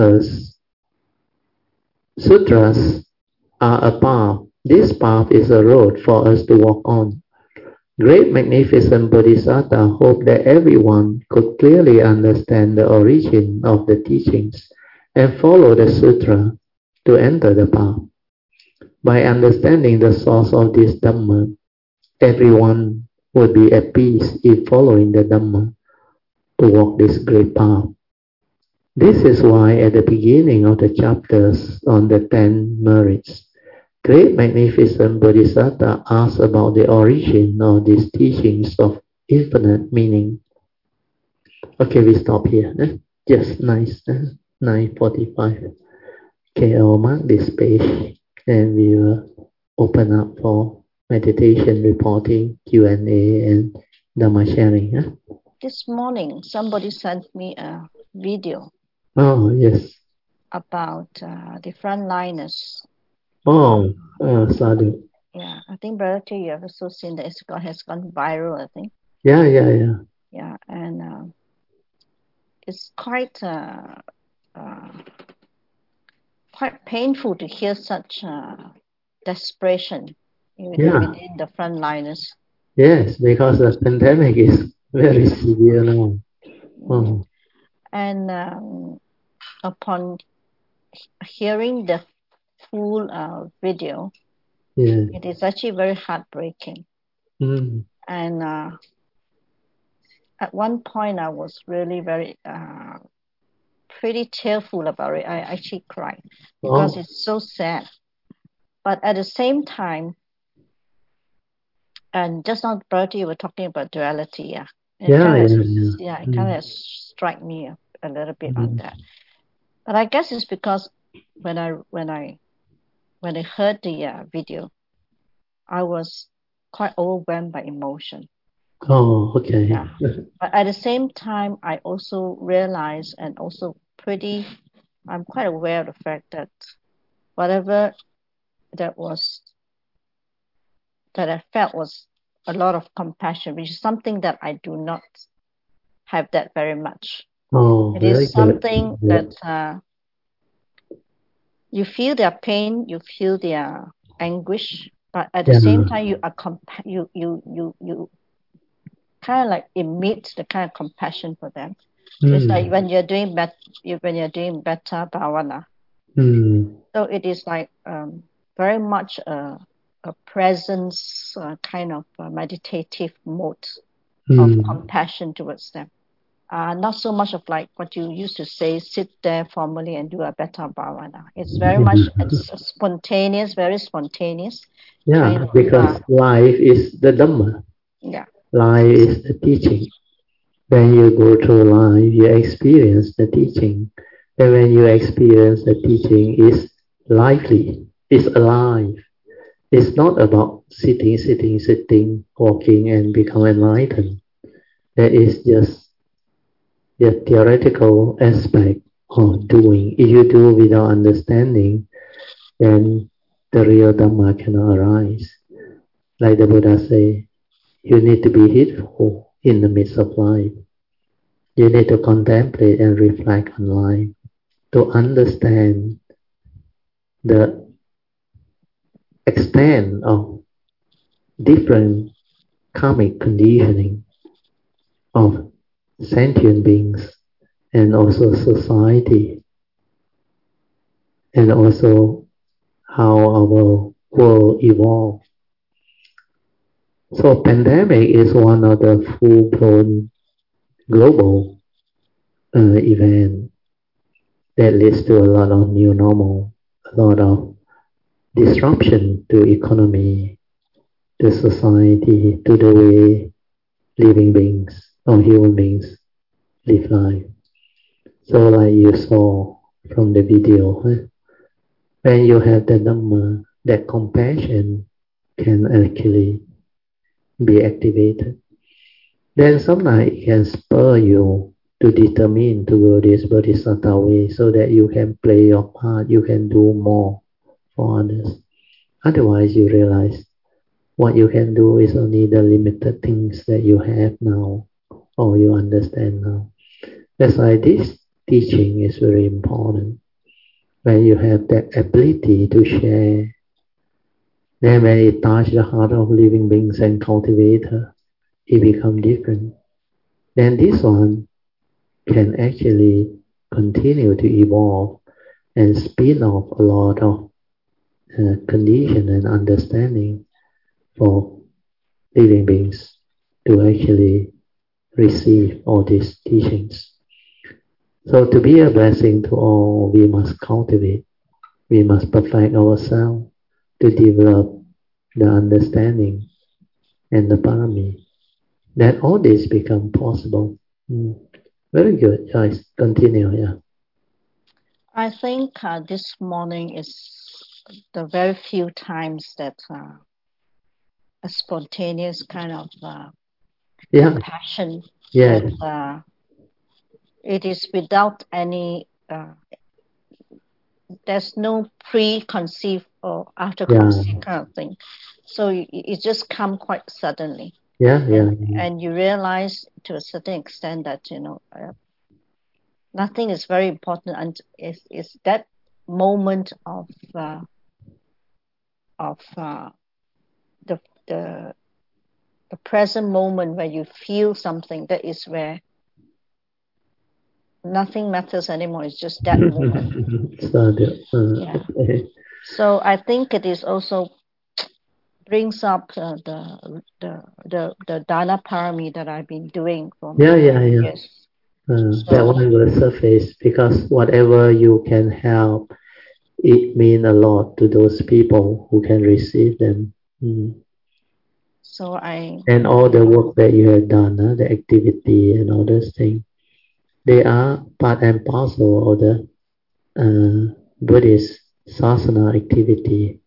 sutras are a path. This path is a road for us to walk on. Great magnificent Bodhisattva hoped that everyone could clearly understand the origin of the teachings and follow the sutra to enter the path. By understanding the source of this Dhamma, everyone would be at peace in following the Dhamma to walk this great path. This is why at the beginning of the chapters on the 10 merits, great magnificent Bodhisattva asks about the origin of these teachings of infinite meaning. Okay, we stop here. Just nice. 9:45. Okay, I'll mark this page and we will open up for meditation, reporting, Q&A, and Dhamma sharing. This morning, somebody sent me a video. Oh, yes. About the frontliners. Sadhu. Yeah, I think Brother T, you have also seen that it has gone viral, I think. Yeah, and it's quite painful to hear such desperation within the frontliners. Yes, because the pandemic is very severe now. And upon hearing the full video, it is actually very heartbreaking. And at one point I was really very pretty tearful about it. I actually cried because it's so sad. But at the same time, and just now, Bertie, you were talking about duality. It kind of struck me a little bit on that. But I guess it's because when I heard the video, I was quite overwhelmed by emotion. Oh, okay. Yeah. But at the same time, I also realized and also I'm quite aware of the fact that whatever that I felt was a lot of compassion, which is something that I do not have that very much. It is something that you feel their pain, you feel their anguish, but at the same time you are you kind of like emit the kind of compassion for them. It's like when you're doing beta bhavana. So it is like very much a presence kind of meditative mode of compassion towards them. Not so much of like what you used to say, sit there formally and do a beta bhavana. It's very much spontaneous, very spontaneous. Yeah, because life is the Dhamma. Yeah. Life is the teaching. When you go through life, you experience the teaching. And when you experience the teaching, it's lively, it's alive. It's not about sitting, walking and become enlightened. That is just the theoretical aspect of doing. If you do without understanding, then the real Dhamma cannot arise. Like the Buddha say, you need to be heedful in the midst of life. You need to contemplate and reflect on life to understand the extent of different karmic conditioning of sentient beings and also society, and also how our world evolved. So pandemic is one of the full-blown global event that leads to a lot of new normal, a lot of disruption to economy, to society, to the way living beings or human beings live life. So like you saw from the video, when you have the Dhamma, that compassion can actually be activated. Then sometimes it can spur you to determine to go this bodhisattva way so that you can play your part, you can do more for others. Otherwise you realize what you can do is only the limited things that you have now or you understand now. That's why this teaching is very important. When you have that ability to share, then when it touches the heart of living beings and cultivator, it becomes different. Then this one can actually continue to evolve and spin off a lot of condition and understanding for living beings to actually receive all these teachings. So to be a blessing to all, we must cultivate, we must perfect ourselves to develop the understanding and the parami. That all this become possible. Very good, Joyce. Continue, yeah. I think this morning is the very few times that a spontaneous kind of compassion. Yeah. That, it is without any, there's no preconceived or after-conceived kind of thing. So it just come quite suddenly. And you realize to a certain extent that, nothing is very important, and is that moment of the present moment where you feel something, that is where nothing matters anymore. It's just that moment. So I think it is also brings up the dana parami that I've been doing for many years. That one will surface because whatever you can help, it means a lot to those people who can receive them. And all the work that you have done, the activity and all those things, they are part and parcel of the Buddhist sasana activity.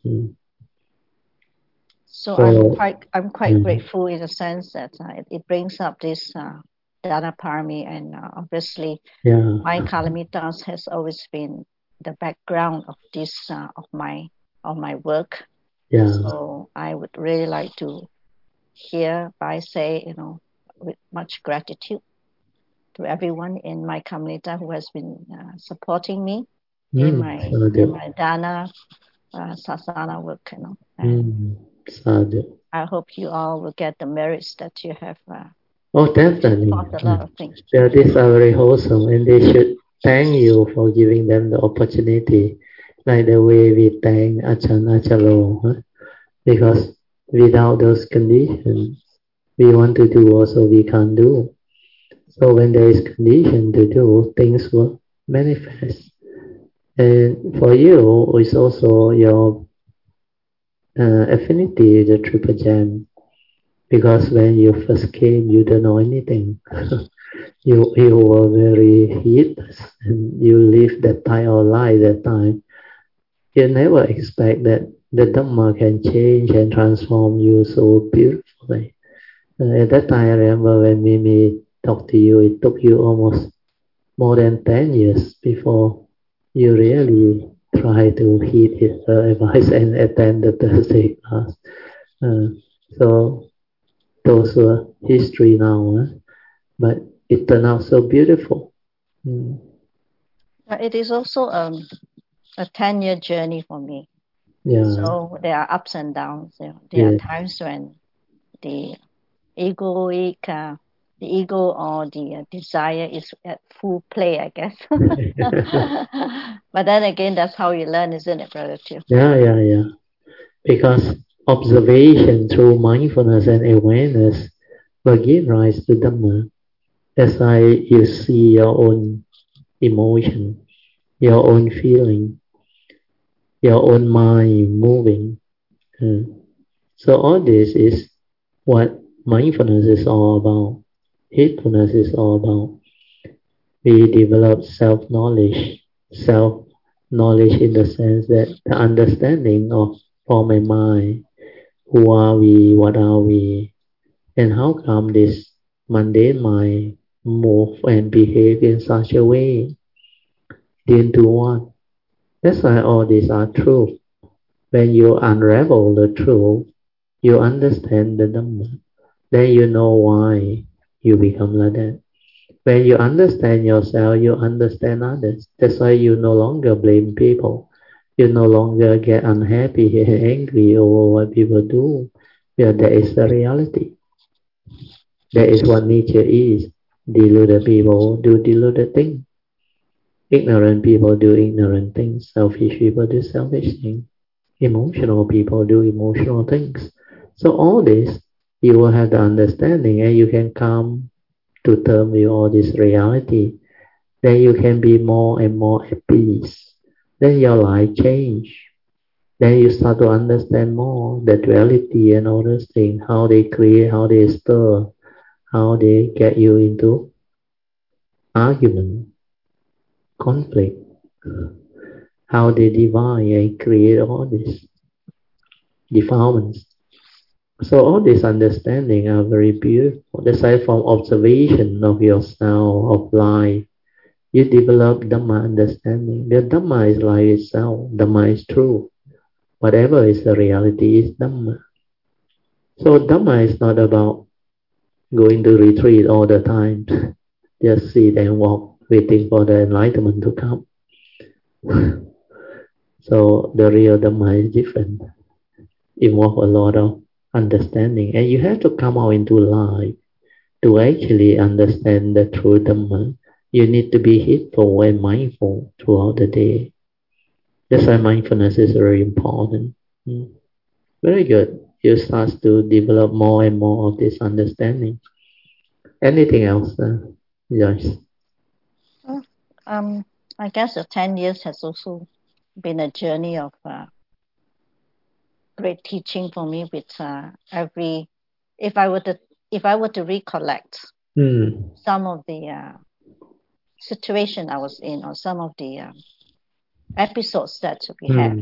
So I'm quite grateful in the sense that it brings up this dana parami, and obviously my Kalamitas has always been the background of this of my work. So I would really like to hereby say, with much gratitude to everyone in my Kamalita who has been supporting me in my dana sasana work, Sadhu. I hope you all will get the merits that you have. Oh, definitely. Taught a lot of things. Yeah, these are very wholesome, and they should thank you for giving them the opportunity, like the way we thank Achan Acharo, huh? Because without those conditions, we want to do also we can't do. So when there is condition to do, things will manifest. And for you, it's also your affinity, the triple gem. Because when you first came, you don't know anything. you were very heedless, and you live that type of life that time. You never expect that the Dhamma can change and transform you so beautifully. At that time, I remember when Mimi talked to you, it took you almost more than 10 years before you really try to heed his advice and attend the Thursday class. Uh, so those were history now, but it turned out so beautiful. Mm. It is also a 10-year journey for me. Yeah. So there are ups and downs. There Yeah. are times when the egoic, the ego or the desire is at full play, I guess. But then again, that's how you learn, isn't it, Brother Teoh? Yeah. Because observation through mindfulness and awareness will give rise to Dhamma. That's why you see your own emotion, your own feeling, your own mind moving. So all this is what mindfulness is all about. Heedfulness is all about. We develop self-knowledge. Self-knowledge in the sense that the understanding of form and mind. Who are we? What are we? And how come this mundane mind move and behave in such a way? Into one. That's why all these are true. When you unravel the truth, you understand the Dhamma. Then you know why you become like that. When you understand yourself, you understand others. That's why you no longer blame people. You no longer get unhappy and angry over what people do. Yeah, that is the reality. That is what nature is. Deluded people do deluded things. Ignorant people do ignorant things. Selfish people do selfish things. Emotional people do emotional things. So all this, you will have the understanding, and you can come to terms with all this reality. Then you can be more and more at peace. Then your life change. Then you start to understand more the duality and all those things, how they create, how they stir, how they get you into argument, conflict, how they divide and create all these defilements. So all these understanding are very beautiful. Aside from observation of yourself, of life, you develop Dhamma understanding. The Dhamma is life itself. Dhamma is true. Whatever is the reality is Dhamma. So Dhamma is not about going to retreat all the time. Just sit and walk, waiting for the enlightenment to come. So the real Dhamma is different. Involve a lot of understanding, and you have to come out into life to actually understand the true Dhamma. You need to be heedful and mindful throughout the day. That's why mindfulness is very important. Very good. You start to develop more and more of this understanding. Anything else, Joyce? I guess the 10 years has also been a journey of great teaching for me. With every, if I were to recollect some of the situation I was in, or some of the episodes that we had,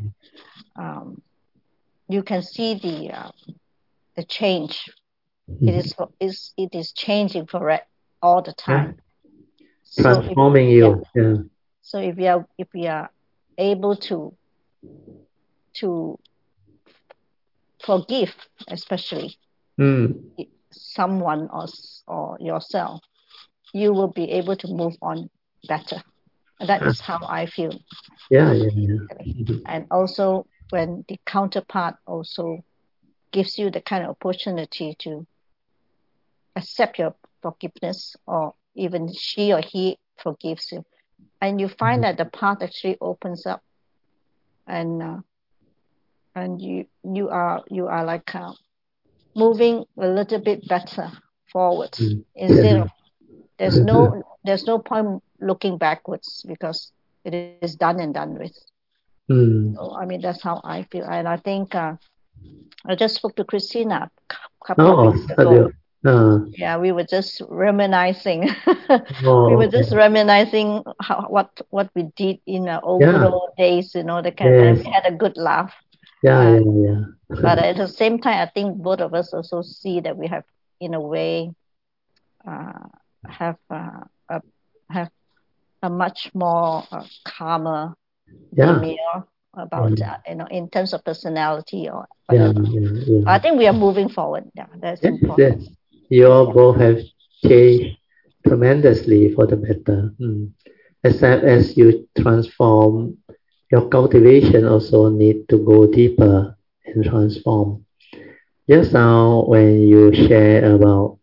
you can see the change. It is changing for all the time. Transforming you. Yeah. So if we are able to forgive, especially someone or yourself, you will be able to move on better. That is how I feel. Yeah. And also when the counterpart also gives you the kind of opportunity to accept your forgiveness, or even she or he forgives you, and you find that the path actually opens up, and you are like moving a little bit better forward, instead of there's no point looking backwards, because it is done and done with. So, I mean, that's how I feel. And I think I just spoke to Christina a couple of weeks ago. Yeah, we were just reminiscing. We were just reminiscing what we did in the old days, you know, and we had a good laugh. But at the same time, I think both of us also see that we have, in a way, have a much more calmer demeanor about that, you know, in terms of personality or whatever. I think we are moving forward. Yeah, that's important. Yes. You all both have changed tremendously for the better. Except as you transform, your cultivation also need to go deeper and transform. Just now when you share about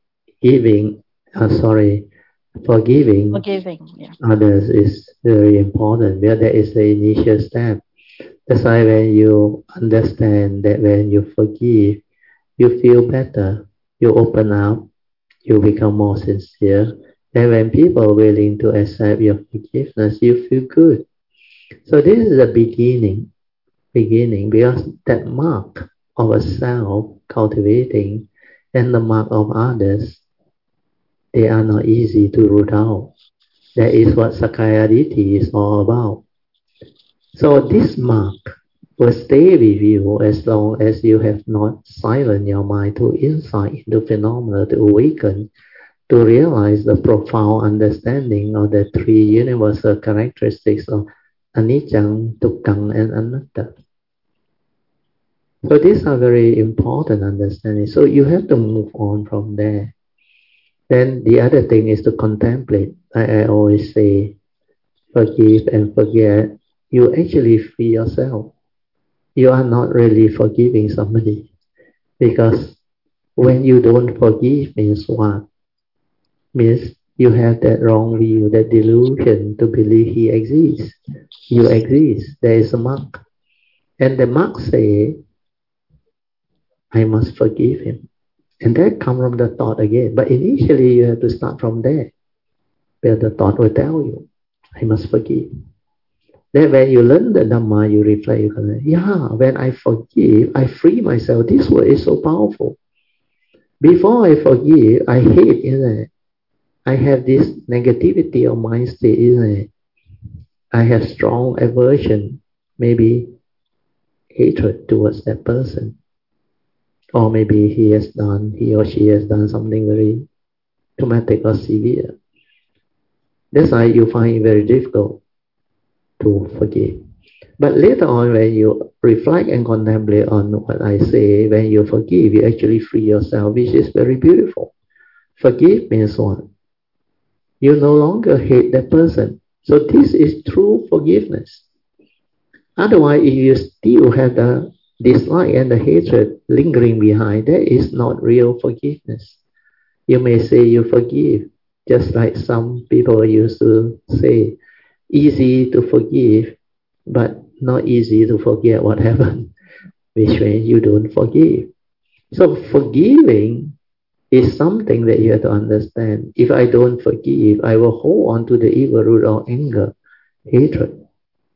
forgiving others is very important, because that is the initial step. That's why when you understand that when you forgive, you feel better, you open up, you become more sincere. And when people are willing to accept your forgiveness, you feel good. So this is the beginning, because that mark of a self cultivating and the mark of others, they are not easy to root out. That is what Sakayaditi is all about. So this mark will stay with you as long as you have not silenced your mind to insight into phenomena, to awaken, to realize the profound understanding of the three universal characteristics of anicca, dukkha, and anatta. So these are very important understanding. So you have to move on from there. Then the other thing is to contemplate. I always say, forgive and forget. You actually free yourself. You are not really forgiving somebody, because when you don't forgive means what? Means you have that wrong view, that delusion to believe he exists. You exist. There is a mark. And the mark say, I must forgive him. And that comes from the thought again. But initially you have to start from there, where the thought will tell you, I must forgive. Then when you learn the Dhamma, you reflect, you can say, when I forgive, I free myself. This word is so powerful. Before I forgive, I hate, isn't it? I have this negativity of mind state, isn't it? I have strong aversion, maybe hatred towards that person. Or maybe he or she has done something very traumatic or severe. That's why you find it very difficult to forgive. But later on, when you reflect and contemplate on what I say, when you forgive, you actually free yourself, which is very beautiful. Forgive means what? You no longer hate that person. So this is true forgiveness. Otherwise, if you still have the dislike and the hatred lingering behind, that is not real forgiveness. You may say you forgive, just like some people used to say, easy to forgive, but not easy to forget what happened, which means you don't forgive. So forgiving is something that you have to understand. If I don't forgive, I will hold on to the evil root of anger, hatred.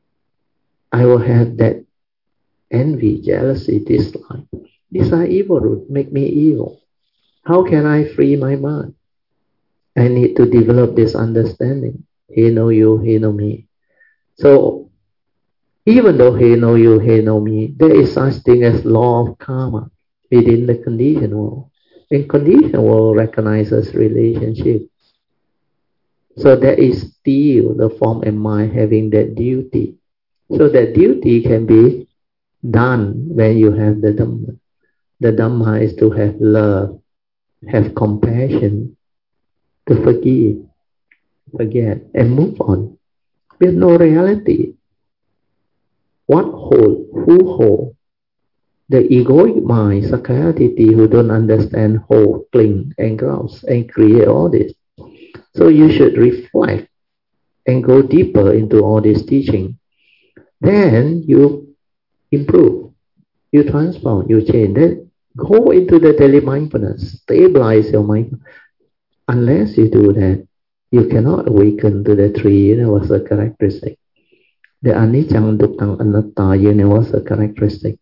I will have that envy, jealousy, dislike. These are evil roots, make me evil. How can I free my mind? I need to develop this understanding. He know you, he know me. So even though he know you, he know me, there is such thing as law of karma within the conditioned world. In conditioned world recognizes relationship. So there is still the form and mind having that duty. So that duty can be done when you have the Dhamma. The Dhamma is to have love, have compassion, to forgive, forget, and move on. With no reality. What whole? Who whole? The egoic mind, Sakayatiti, who don't understand, hold, cling, and grasp, and create all this. So you should reflect and go deeper into all this teaching. Then you improve, you transform, you change. Then go into the daily mindfulness, stabilize your mind. Unless you do that, you cannot awaken to the three universal characteristics. The anicca, dukkha, anatta universal characteristic.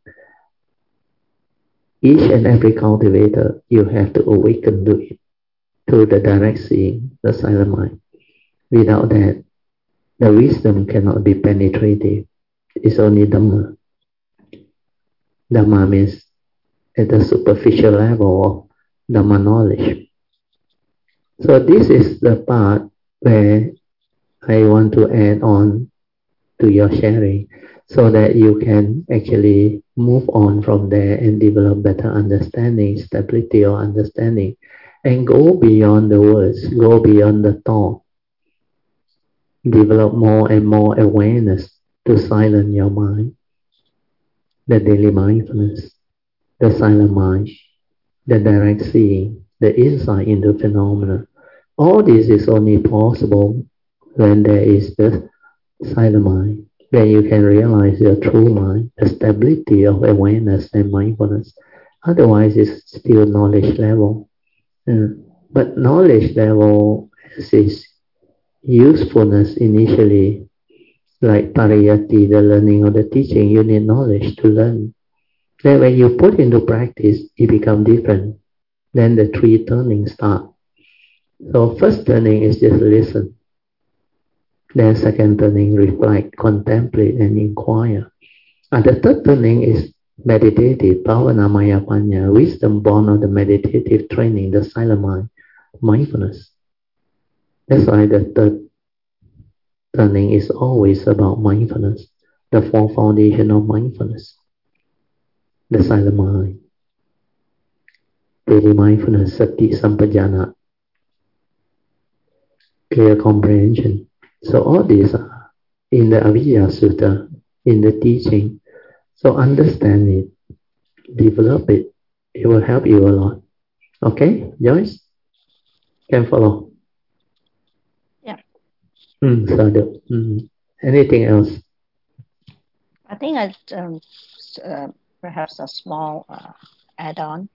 Each and every cultivator, you have to awaken to it, to the direct seeing, the silent mind. Without that, the wisdom cannot be penetrative. It's only Dhamma. Dhamma means at the superficial level of Dhamma knowledge. So this is the part where I want to add on to your sharing, so that you can actually move on from there and develop better understanding, stability of understanding, and go beyond the words, go beyond the thought, develop more and more awareness to silence your mind, the daily mindfulness, the silent mind, the direct seeing, the insight into phenomena. All this is only possible when there is the silent mind. Then you can realize your true mind, the stability of awareness and mindfulness. Otherwise, it's still knowledge level. But knowledge level has its usefulness initially, like pariyati, the learning or the teaching. You need knowledge to learn. Then when you put into practice, it becomes different. Then the three turnings start. So first turning is just listen. Then second turning, reflect, contemplate, and inquire. And the third turning is meditative, bhavana maya panya, wisdom born of the meditative training, the silent mind, mindfulness. That's why the third turning is always about mindfulness, the four foundation of mindfulness, the silent mind, daily mindfulness, sati sampajana, clear comprehension. So all these are in the Avijja Sutta, in the teaching. So understand it, develop it. It will help you a lot. Okay, Joyce? Can follow? Yeah. Sadhu. Anything else? I think I perhaps a small add-on.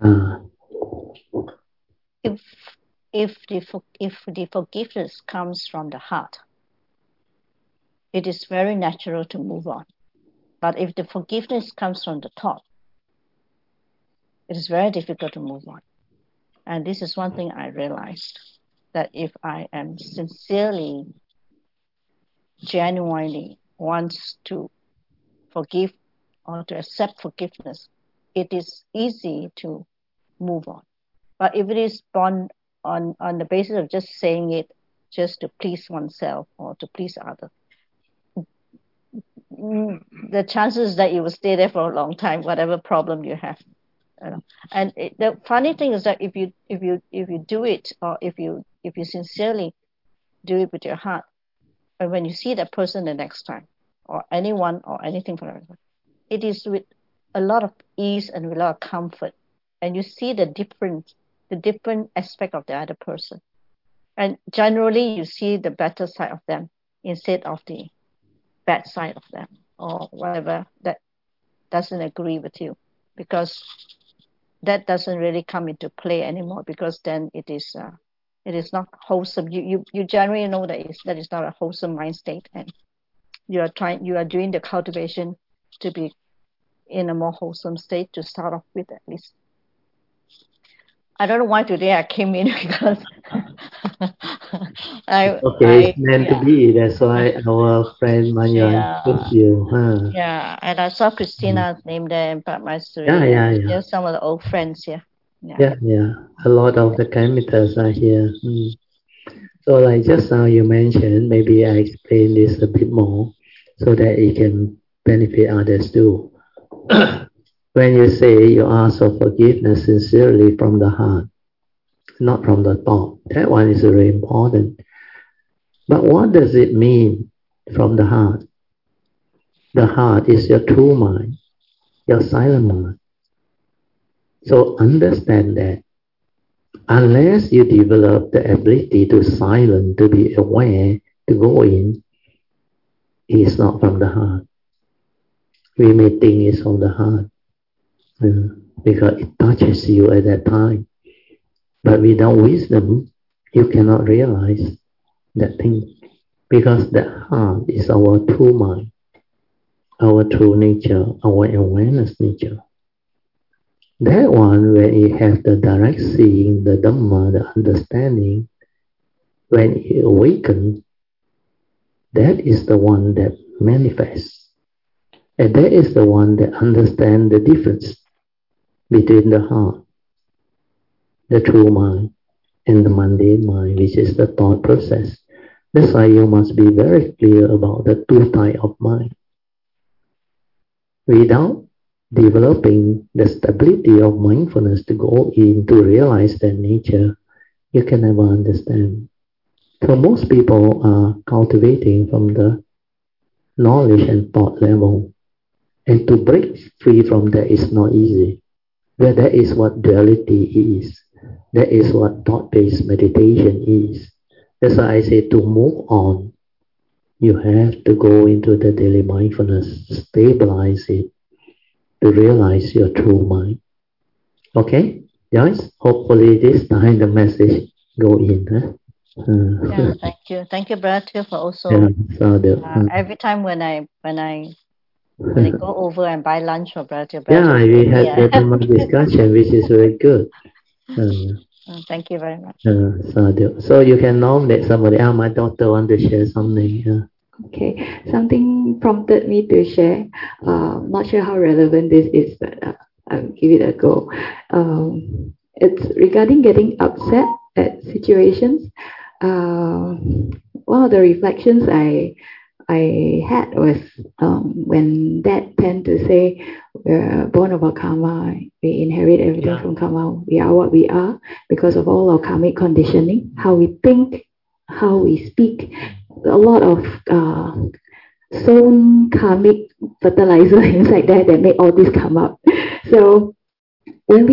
If the forgiveness comes from the heart, it is very natural to move on. But if the forgiveness comes from the thought, it is very difficult to move on. And this is one thing I realized, that if I am sincerely, genuinely wants to forgive or to accept forgiveness, it is easy to move on. But if it is born on the basis of just saying it just to please oneself or to please others, the chances that you will stay there for a long time, whatever problem you have. And the funny thing is that if you do it, or if you sincerely do it with your heart, and when you see that person the next time, or anyone or anything for that, it is with a lot of ease and with a lot of comfort, and you see the different aspect of the other person, and generally you see the better side of them instead of the bad side of them, or whatever that doesn't agree with you, because that doesn't really come into play anymore, because then it is not wholesome. You generally know that is not a wholesome mind state, and you are doing the cultivation to be in a more wholesome state to start off with, at least. I don't know why today I came in, because it's meant to be. That's why our friend Manyan puts you. Yeah, and I saw Christina's name there, and Padmasuri. Yeah. Just some of the old friends here. Yeah. A lot of the Kamitas are here. So like just now you mentioned, maybe I explain this a bit more so that it can benefit others too. When you say you ask for forgiveness sincerely from the heart, not from the thought, that one is very important. But what does it mean from the heart? The heart is your true mind. your silent mind. So understand that unless you develop the ability to silence, to be aware, to go in, it's not from the heart. We may think it's from the heart because it touches you at that time. But without wisdom, you cannot realize that thing. Because the heart is our true mind, our true nature, our awareness nature. That one, when it has the direct seeing, the Dhamma, the understanding, when it awakens, that is the one that manifests. And that is the one that understands the difference between the heart, the true mind, and the mundane mind, which is the thought process. That's why you must be very clear about the two types of mind. Without developing the stability of mindfulness to go in to realize that nature, you can never understand. So most people are cultivating from the knowledge and thought level. And to break free from that is not easy. But that is what duality is. That is what thought-based meditation is. That's why I say to move on, you have to go into the daily mindfulness, stabilize it, to realize your true mind. Okay? Yes? Hopefully this time the message go in. Yeah, thank you. Thank you, Brother Teoh, for also every time when I go over and buy lunch for Brother Teoh. We had that discussion, which is very good. Thank you very much. So you can nominate somebody. My daughter wants to share something. Okay, something prompted me to share. Not sure how relevant this is, but I'll give it a go. It's regarding getting upset at situations. One of the reflections I had was when Dad tend to say we're born of our karma, we inherit everything from karma, we are what we are because of all our karmic conditioning, how we think, how we speak, a lot of sown karmic fertilizer inside there that make all this come up. So when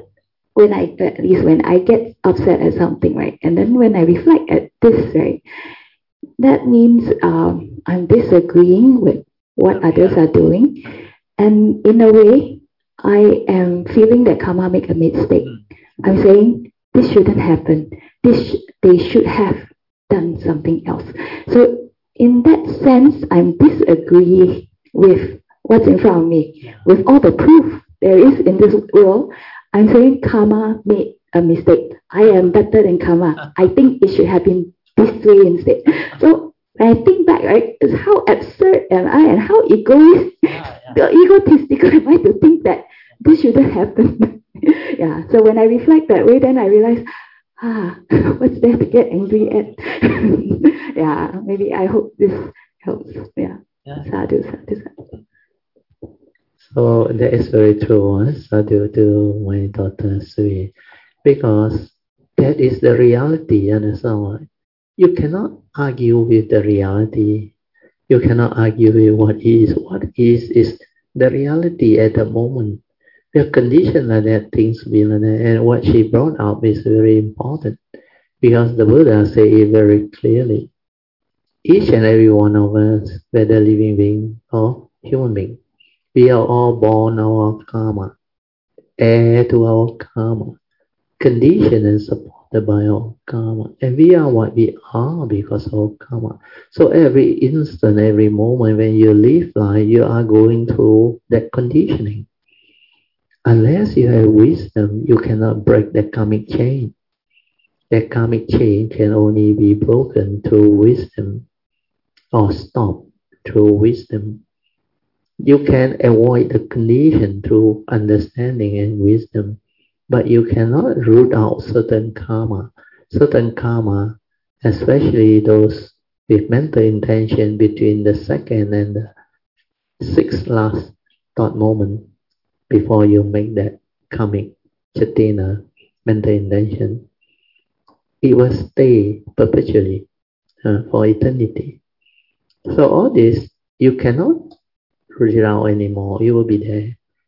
I get upset at something, right, and then when I reflect at this, right, that means I'm disagreeing with what others are doing, and in a way I am feeling that karma make a mistake. I'm saying this shouldn't happen, they should have done something else. So in that sense, I'm disagreeing with what's in front of me, with all the proof there is in this world. I'm saying karma made a mistake. I am better than karma. I think it should have been this way instead. So when I think back, right, is how absurd am I and how egotistical am I to think that this shouldn't happen. So when I reflect that way, then I realize, what's there to get angry at? Maybe I hope this helps. Sadhu. So that is very true, Sadhu, to my daughter Sui, because that is the reality, understand? You cannot argue with the reality. You cannot argue with what is. What is the reality at the moment. The condition like that, things be like that. And what she brought up is very important because the Buddha said it very clearly. Each and every one of us, whether living being or human being, we are all born our karma, heir to our karma, conditioned and supported by our karma. And we are what we are because of karma. So every instant, every moment when you live life, you are going through that conditioning. Unless you have wisdom, you cannot break that karmic chain. That karmic chain can only be broken through wisdom or stopped through wisdom. You can avoid the condition through understanding and wisdom, but you cannot root out certain karma. Certain karma, especially those with mental intention between the second and the sixth last thought moment, before you make that karmic chaitana, mental intention, it will stay perpetually for eternity. So all this, you cannot root it out anymore. It will be there.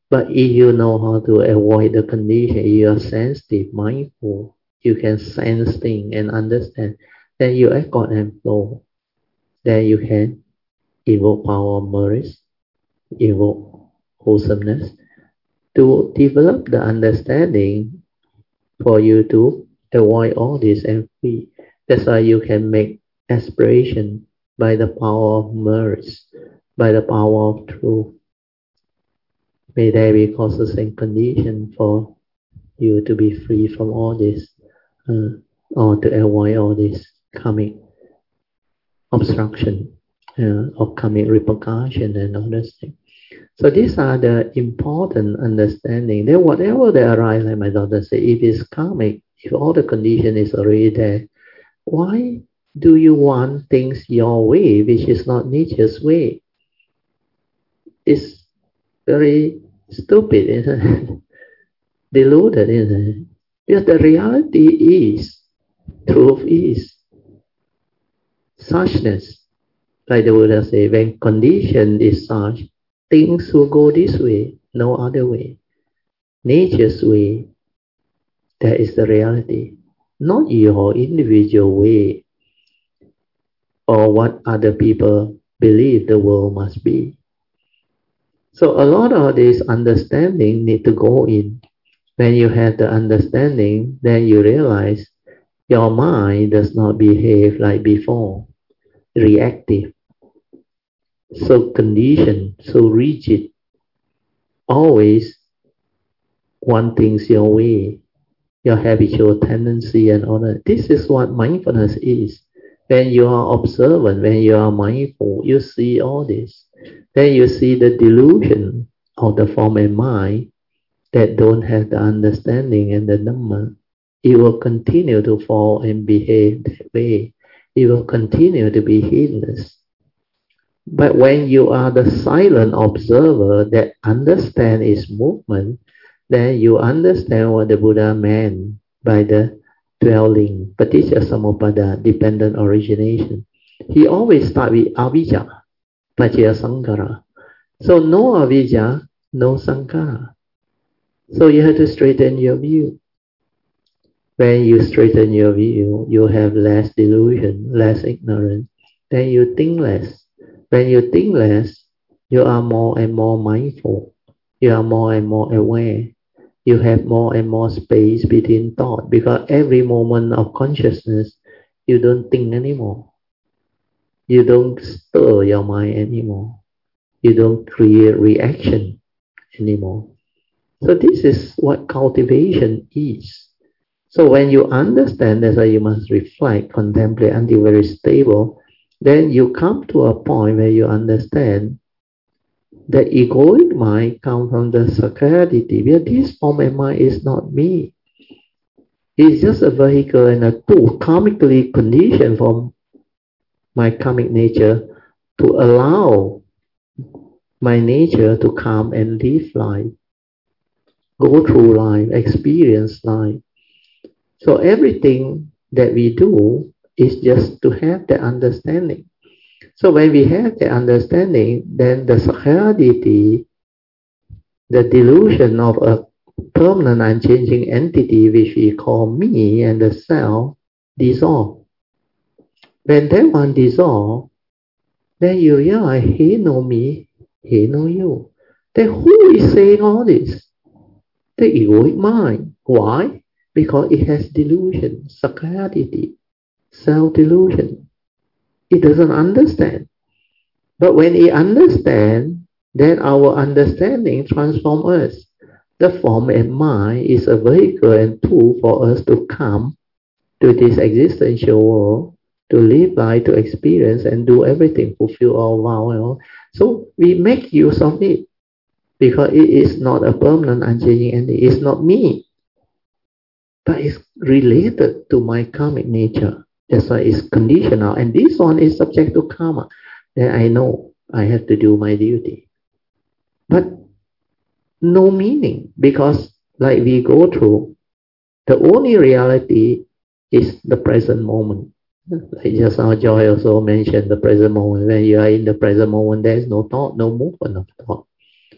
But if you know how to avoid the condition, you are sensitive, mindful, you can sense things and understand, then you accord and flow. Then you can evoke power of merit, evoke wholesomeness, to develop the understanding for you to avoid all this and free. That's why you can make aspiration by the power of merit, by the power of truth. May there be causes and conditions for you to be free from all this, or to avoid all this karmic obstruction, or karmic repercussion and all those things. So these are the important understanding. Then whatever they arise, like my daughter said, if it's karmic, if all the condition is already there, why do you want things your way, which is not nature's way? It's very stupid, isn't it? Deluded, isn't it? Because the reality is, truth is, suchness. Like the Buddha say, when condition is such, things will go this way, no other way. Nature's way, that is the reality. Not your individual way, or what other people believe the world must be. So a lot of this understanding need to go in. When you have the understanding, then you realize your mind does not behave like before, reactive, so conditioned, so rigid, always want things your way, your habitual tendency and all that. This is what mindfulness is. When you are observant, when you are mindful, you see all this. Then you see the delusion of the form and mind that don't have the understanding and the Dhamma. It will continue to fall and behave that way. It will continue to be heedless. But when you are the silent observer that understands its movement, then you understand what the Buddha meant by the dwelling, paticca samuppada, dependent origination. He always starts with avijja, paccaya sankhara. So no avijja, no sankhara. So you have to straighten your view. When you straighten your view, you have less delusion, less ignorance. Then you think less. When you think less, you are more and more mindful. You are more and more aware. You have more and more space between thought, because every moment of consciousness, you don't think anymore. You don't stir your mind anymore. You don't create reaction anymore. So this is what cultivation is. So when you understand, that's why you must reflect, contemplate until very stable. Then you come to a point where you understand the egoic mind comes from the Sakkayaditthi. Because this form and mind is not me. It's just a vehicle and a tool, karmically conditioned from my karmic nature to allow my nature to come and live life, go through life, experience life. So everything that we do is just to have the understanding. So when we have the understanding, then the Sakkayaditthi, the delusion of a permanent unchanging entity which we call me and the self, dissolve. When that one dissolve, then you realize he know me, he know you. Then who is saying all this? The egoic mind. Why? Because it has delusion, Sakkayaditthi, self-delusion. It doesn't understand. But when it understands, then our understanding transforms us. The form and mind is a vehicle and tool for us to come to this existential world, to live life, to experience and do everything, fulfill our vow. So we make use of it, because it is not a permanent unchanging entity. It's not me, but it's related to my karmic nature. That's why it's conditional. And this one is subject to karma. Then I know I have to do my duty. But no meaning, because like we go through, the only reality is the present moment. Like just now Joy also mentioned the present moment. When you are in the present moment, there is no thought, no movement of thought.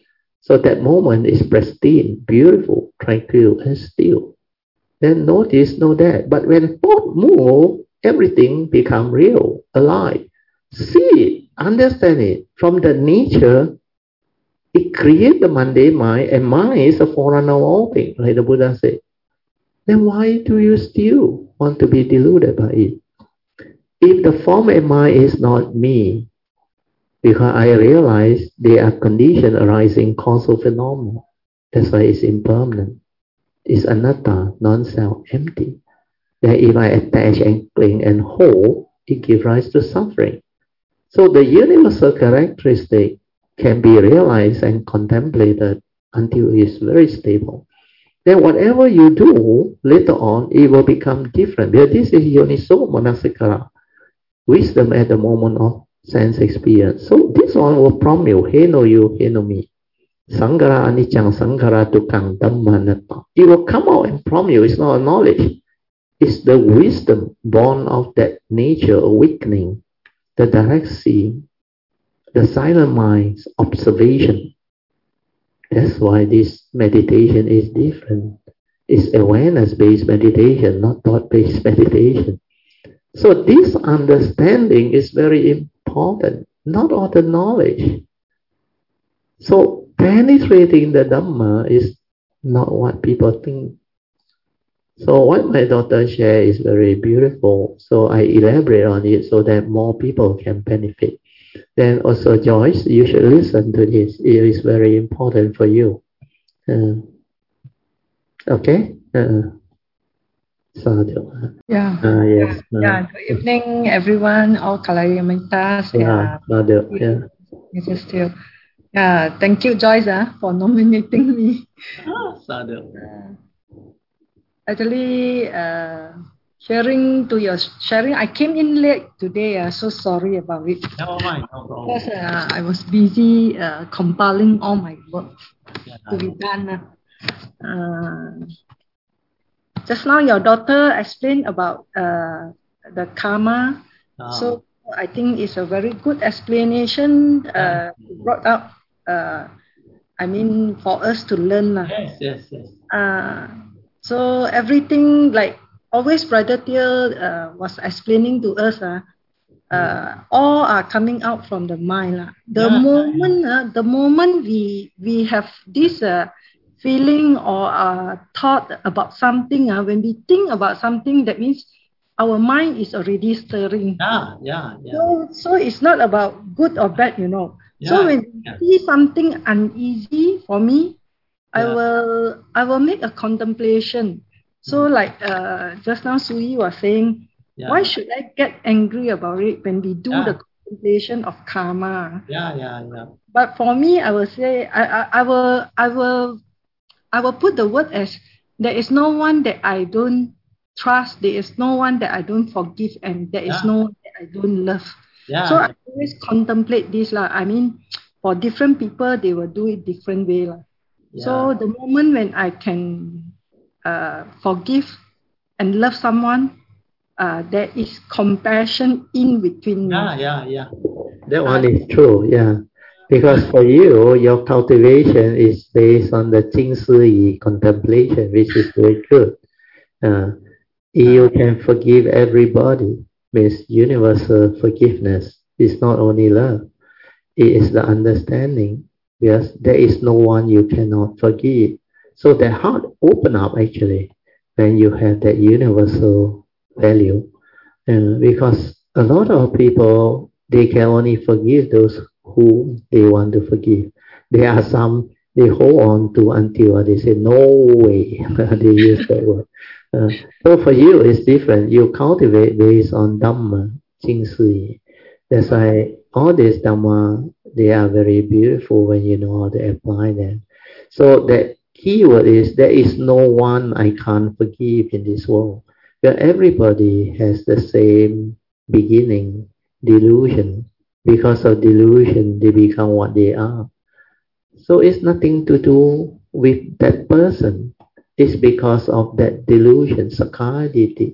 So that moment is pristine, beautiful, tranquil, and still. Then notice, know that. But when thought move, everything become real, alive. See it, understand it. From the nature, it creates the mundane mind, and mind is a forerunner of all things, like the Buddha said. Then why do you still want to be deluded by it? If the form and mind is not me, because I realize they are conditioned arising causal phenomena. That's why it's impermanent. It's anatta, non-self, empty. That if I attach and cling and hold, it gives rise to suffering. So the universal characteristic can be realized and contemplated until it is very stable. Then whatever you do, later on, it will become different. Because this is yoniso manasikara, wisdom at the moment of sense experience. So this one will prompt you, hey no you, hey no me. Sankhara anicca, sankhara dukkha, dhamma anatta. It will come out and prompt you. It's not a knowledge. It's the wisdom born of that nature awakening, the direct seeing, the silent mind's observation. That's why this meditation is different. It's awareness-based meditation, not thought-based meditation. So this understanding is very important, not all the knowledge. So penetrating the Dhamma is not what people think. So what my daughter shared is very beautiful. So I elaborate on it so that more people can benefit. Then also Joyce, you should listen to this. It is very important for you. Okay? Sadhu. Yeah. Yes. Yeah. Good evening, everyone. All Kalayamitas. Yeah. Sadhu. Yeah. Mrs. Steele. Yeah. Thank you, Joyce, for nominating me. Sadhu. Actually, sharing, I came in late today. So sorry about it. No problem. Because I was busy compiling all my work to be done. Just now, your daughter explained about the karma. So I think it's a very good explanation brought up. For us to learn. Yes. So everything, like always Brother Teal was explaining to us, all are coming out from the mind. The moment we have this feeling or thought about something, when we think about something, that means our mind is already stirring. So it's not about good or bad, So when we see something uneasy for me, I will make a contemplation. So like just now Sui was saying, why should I get angry about it when we do the contemplation of karma? But for me, I will say I will put the word as there is no one that I don't trust, there is no one that I don't forgive, and there is no one that I don't love. So I always contemplate this. For different people, they will do it different way. So the moment when I can forgive and love someone, there is compassion in between me. That one is true, Because for you, your cultivation is based on the Jing Si Yi contemplation, which is very good. You can forgive everybody, means universal forgiveness. It's not only love, it is the understanding. Yes, there is no one you cannot forgive. So the heart open up actually when you have that universal value. Because a lot of people, they can only forgive those who they want to forgive. There are some they hold on to until they say, no way. They use that word. So for you, it's different. You cultivate based on Dhamma, Jing Si Yi. That's why all these Dhamma, they are very beautiful when you know how to apply them. So the key word is, there is no one I can't forgive in this world. But everybody has the same beginning, delusion. Because of delusion, they become what they are. So it's nothing to do with that person. It's because of that delusion, sakkaya ditthi,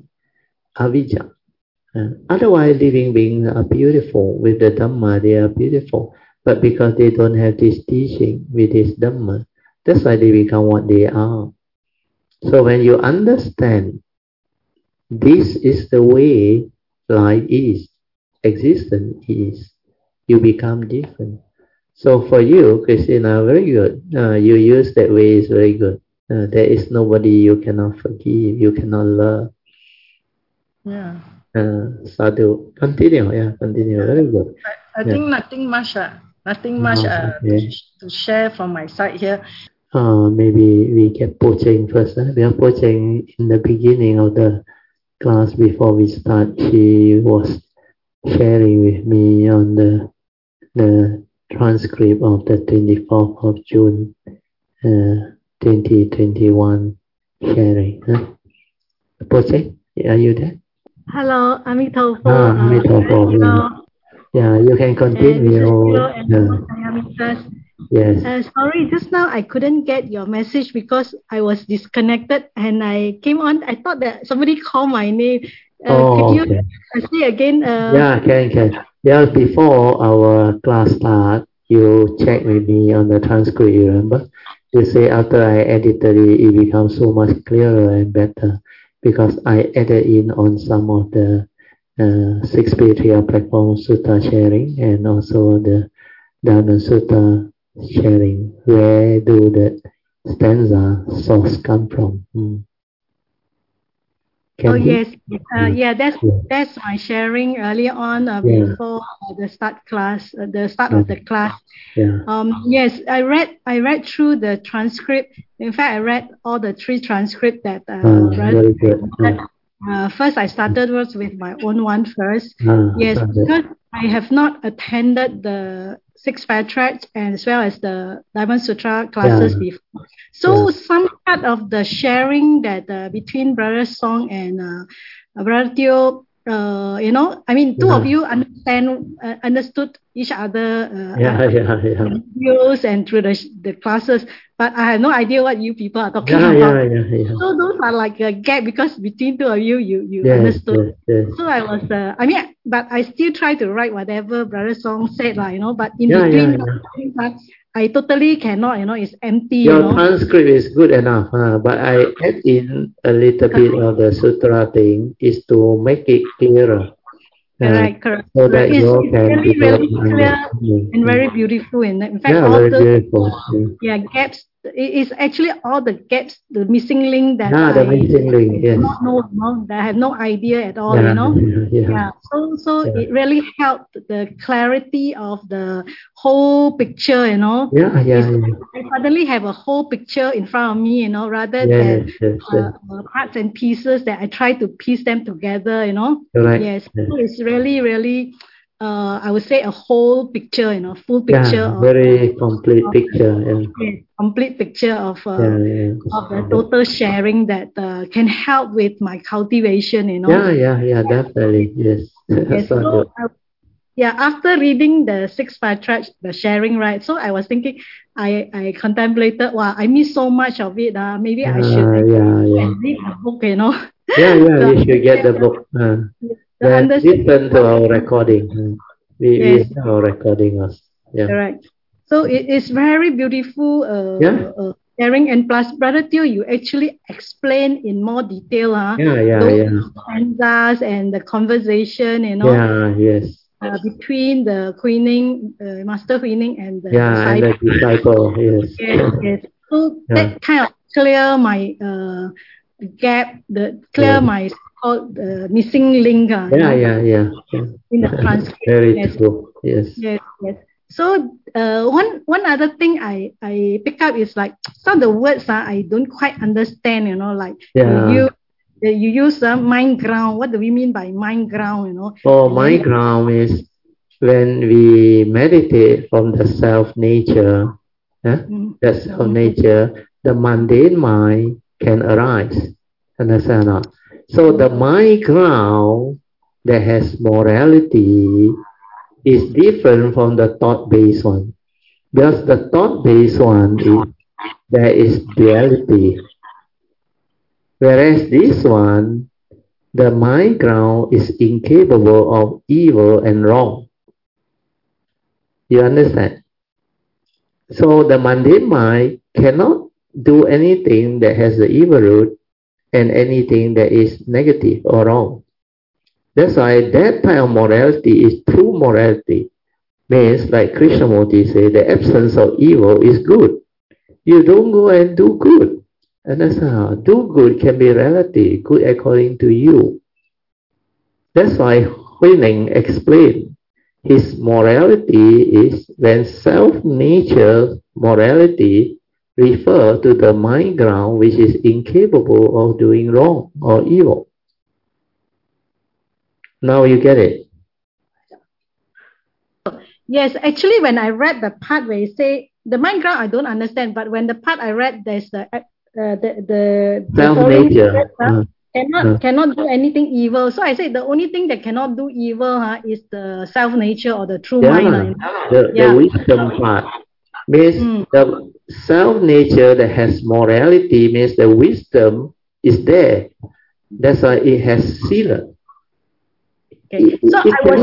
avijja. Otherwise, living beings are beautiful. With the Dhamma, they are beautiful. But because they don't have this teaching with this Dhamma, that's why they become what they are. So when you understand this is the way life is, existence is, you become different. So for you, Christina, very good. You use that way is very good. There is nobody you cannot forgive, you cannot love. Yeah. Sadhu, continue. Yeah, continue. Yeah. Very good. I think nothing much. Nothing much Okay. to share from my side here. Maybe we get Pocheng first. We are Pocheng in the beginning of the class before we start. She was sharing with me on the transcript of the 24th of June 2021 sharing. Pocheng, are you there? Hello, Amitabha. Amitabha. Yeah, you can continue. Yes. Sorry, just now I couldn't get your message because I was disconnected and I came on. I thought that somebody called my name. Could you say again? Yeah, can. Yeah, before our class start, you check with me on the transcript, you remember? You say after I edited it, it becomes so much clearer and better because I added in on some of the 6 spiritual platform sutta sharing and also the Dhamma Sutta sharing. Where do the stanza source come from? Yes. That's my sharing earlier on before the start class, the start of the class. Yeah. Yes, I read through the transcript. In fact, I read all the 3 transcripts that very good. first I started was with my own one first. Yes, because I have not attended the 6 Fair Tracks and as well as the Diamond Sutra classes before. So some part of the sharing that between Brother Song and Brother Teo, two of you understood each other videos and through the classes, but I have no idea what you people are talking about. So those are like a gap because between 2 of you understood. So I was but I still try to write whatever Brother Song said, but in between I totally cannot, it's empty. Your transcript is good enough, but I add in a little bit of the sutra thing is to make it clearer. Correct. So that it's you can really clear and very beautiful. And in fact, all very beautiful. Gaps. It's actually all the gaps, the missing link that the missing link, yes. not know, that I have no idea at all, So it really helped the clarity of the whole picture, I suddenly have a whole picture in front of me, rather than parts and pieces that I try to piece them together, Correct. Yes, so it's really, really I would say a whole picture, full picture. Very complete picture. Complete picture of the total sharing that can help with my cultivation, Definitely, yes. So after reading the 6 Fair Tracks, the sharing, right? So I was thinking, I contemplated, I miss so much of it. Maybe I should read the book, You should get the book. Listen to our recording. We have our recording us. Correct. So it is very beautiful sharing, and plus Brother Teo, you actually explain in more detail those stanzas and the conversation, between the Master Hui Ning and the disciple. Yes. So that kind of clear my gap, my missing link. In the transcript. Very true. Yes. So one other thing I pick up is like some of the words I don't quite understand. You use mind ground. What do we mean by mind ground? Mind ground is when we meditate from the self nature. The self nature, the mundane mind can arise. Understand not? So the mind ground that has morality is different from the thought-based one. Because the thought-based one there is duality. Whereas this one, the mind ground is incapable of evil and wrong. You understand? So the mundane mind cannot do anything that has the evil root and anything that is negative or wrong. That's why that type of morality is true morality. Means, like Krishnamurti said, the absence of evil is good. You don't go and do good. And that's how do good can be relative, good according to you. That's why Huining explained his morality is when self-nature morality refer to the mind ground which is incapable of doing wrong or evil. Now you get it. Yes, actually, when I read the part where you say the mind ground, I don't understand. But when the part I read, there's the self-nature cannot do anything evil. So I said the only thing that cannot do evil is the self-nature or the true mind. The wisdom part means the self-nature that has morality means the wisdom is there. That's why it has sila. Okay. So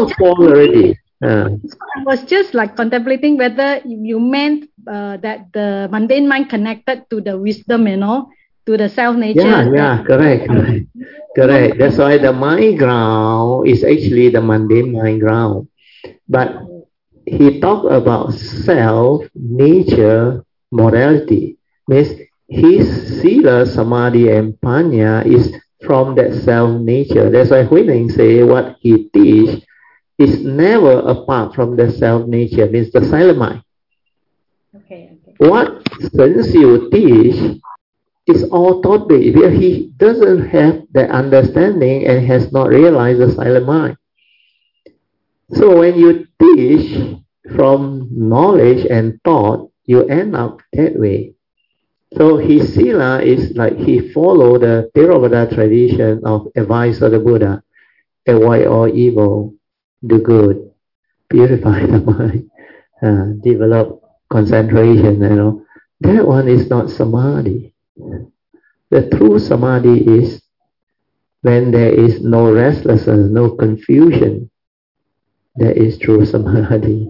I was just like contemplating whether you meant that the mundane mind connected to the wisdom, to the self-nature. Yeah, correct. That's why the mind ground is actually the mundane mind ground. But he talked about self-nature morality. Means his sila, samadhi, and panya is from that self-nature. That's why Huining say what he teach is never apart from the self-nature, means the silent mind. Okay. What Sun Xiu teach is all thought-based. He doesn't have the understanding and has not realized the silent mind. So when you teach from knowledge and thought, you end up that way. So his sila is like he followed the Theravada tradition of advice of the Buddha: avoid all evil, do good, purify the mind, develop concentration. That one is not samadhi. The true samadhi is when there is no restlessness, no confusion. That is true samadhi.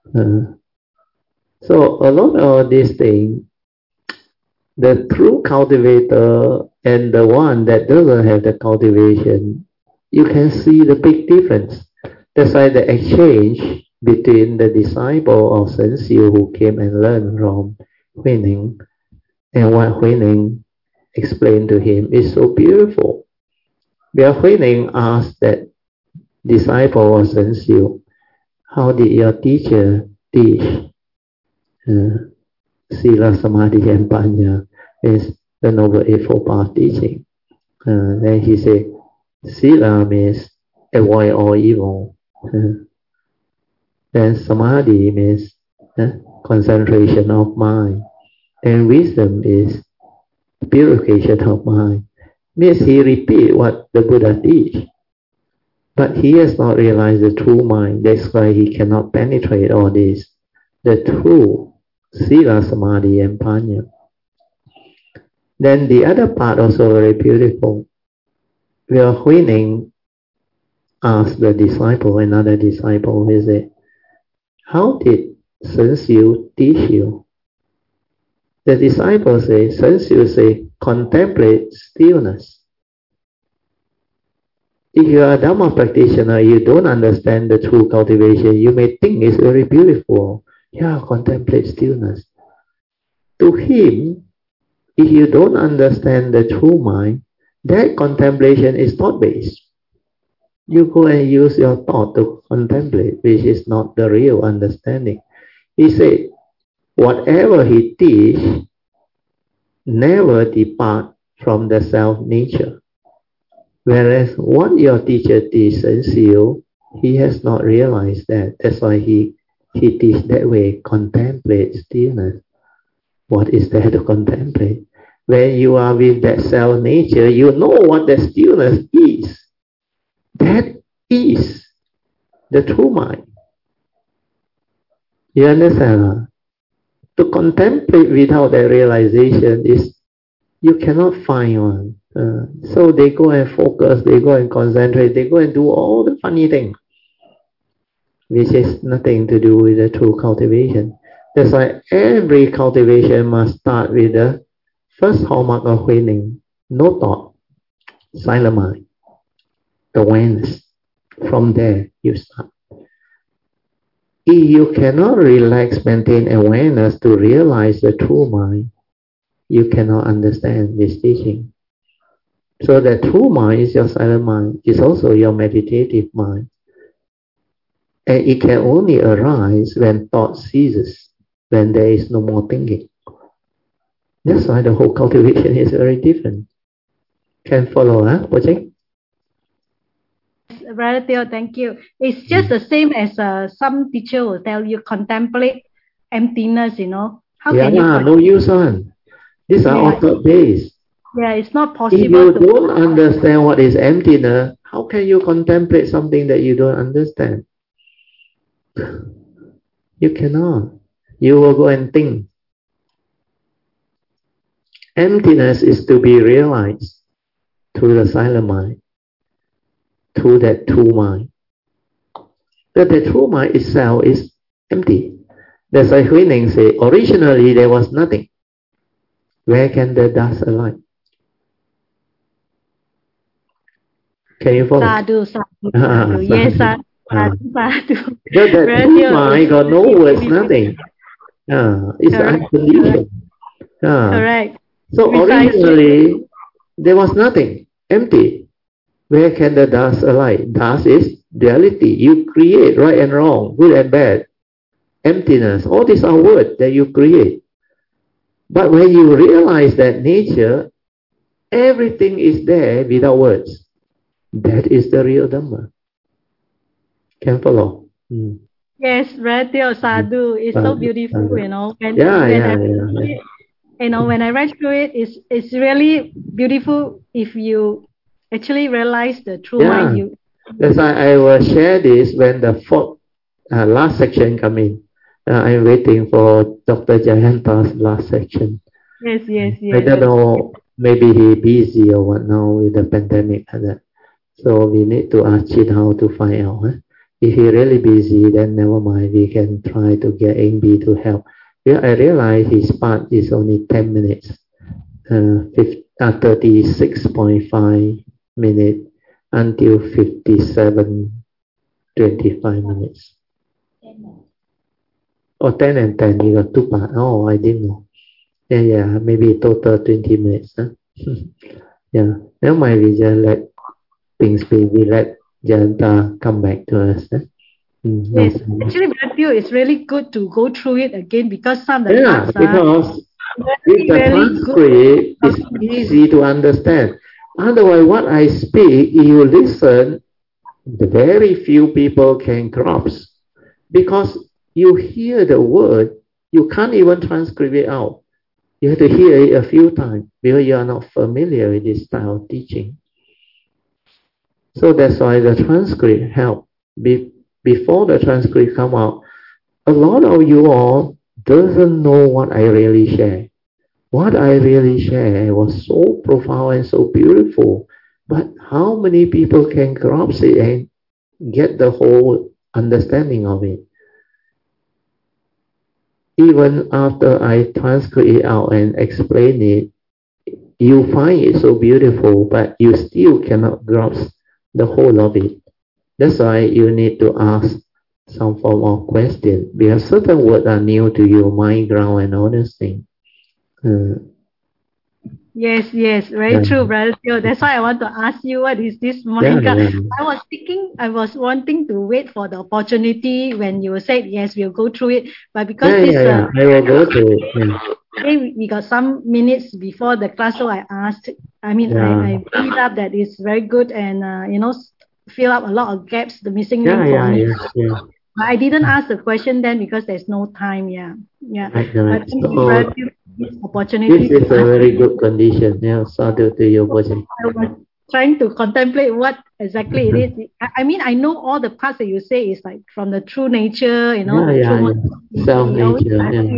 So a lot of these things, the true cultivator and the one that doesn't have the cultivation, you can see the big difference. That's why the exchange between the disciple of Sun Xiu who came and learned from Huining and what Huining explained to him is so beautiful. Where Huining asked that disciple of Sun Xiu, how did your teacher teach Sila, Samadhi, and Panya? Is the Noble Eightfold Path teaching. Then he said, Sila means avoid all evil. Then Samadhi means concentration of mind. And wisdom is purification of mind. Means he repeat what the Buddha teach. But he has not realized the true mind. That's why he cannot penetrate all this. The true Sila, Samadhi, and Panya. Then the other part also very beautiful. Where Huining asked the disciple, another disciple, he said, how did Sun Xiu teach you? The disciple says, Sun Xiu say, contemplate stillness. If you are a Dhamma practitioner, you don't understand the true cultivation. You may think it's very beautiful. Yeah, contemplate stillness. To him, if you don't understand the true mind, that contemplation is thought-based. You go and use your thought to contemplate, which is not the real understanding. He said, whatever he teach, never depart from the self-nature. Whereas what your teacher teaches Sun Xiu, he has not realized that. That's why he teaches that way, contemplate stillness. What is there to contemplate? When you are with that self-nature, you know what that stillness is. That is the true mind. You understand? To contemplate without that realization is, you cannot find one. So they go and focus, they go and concentrate, they go and do all the funny things. which is nothing to do with the true cultivation. That's why every cultivation must start with the first hallmark of Huining, no thought, silent mind, awareness. From there you start. If you cannot relax, maintain awareness to realize the true mind, you cannot understand this teaching. So the true mind is your silent mind, is also your meditative mind. And it can only arise when thought ceases, when there is no more thinking. That's why the whole cultivation is very different. Can follow, huh, Project? Brother Theo, thank you. It's just the same as some teacher will tell you, contemplate emptiness, How can you no use on. These are all thought-based. Yeah, it's not possible. If you don't understand what is emptiness, how can you contemplate something that you don't understand? You cannot. You will go and think. Emptiness is to be realized through the silent mind, through that true mind. But the true mind itself is empty. That's why Huining say, originally there was nothing. Where can the dust alight? Can you follow? Sadhu, sadhu. Yes, sadhu. That true mind got no words, nothing. It's unconditioned. Correct. So originally there was nothing, empty. Where can the dust alight? Dust is duality. You create right and wrong, good and bad, emptiness. All these are words that you create. But when you realize that nature, everything is there without words. That is the real Dhamma. Can follow? Yes, Radhya Sadhu is so beautiful, When when I read through it, it's really beautiful if you actually realize the true mind. That's why I will share this when the fourth last section come in. I'm waiting for Dr. Jayanta's last section. Yes. I don't know, maybe he's busy or what now with the pandemic and that. So we need to ask Chin how to find out. If he's really busy, then never mind. We can try to get AMB to help. I realize his part is only 10 minutes, 36.5 minutes until 57:25 minutes. 10 and 10, you got two parts. Oh, I didn't know. Yeah, maybe total 20 minutes. Never mind, we just let things be. We let Jayanta come back to us. Yes, actually, Matthew, it's really good to go through it again because some of the parts because with the transcript, it's easy to understand. Otherwise, what I speak, you listen, the very few people can grasp. Because you hear the word, you can't even transcribe it out. You have to hear it a few times because you are not familiar with this style of teaching. So that's why the transcript helps. Before the transcript come out, a lot of you all doesn't know what I really share. What I really share was so profound and so beautiful. But how many people can grasp it and get the whole understanding of it? Even after I transcribe it out and explain it, you find it so beautiful, but you still cannot grasp the whole of it. That's why you need to ask some form of question, because certain words are new to you, mind, ground, and all those things. Yes, very true, brother. That's why I want to ask you, what is this mind ground? I was wanting to wait for the opportunity when you said, yes, we'll go through it. But because I will go through it. Today we got some minutes before the class, so I asked, I read up that it's very good and, fill up a lot of gaps, the missing link for me. But I didn't ask the question then because there's no time. But this opportunity. This is a very good condition. Sadhu to your question. I was trying to contemplate what exactly it is. I know all the parts that you say is like from the true nature, self nature.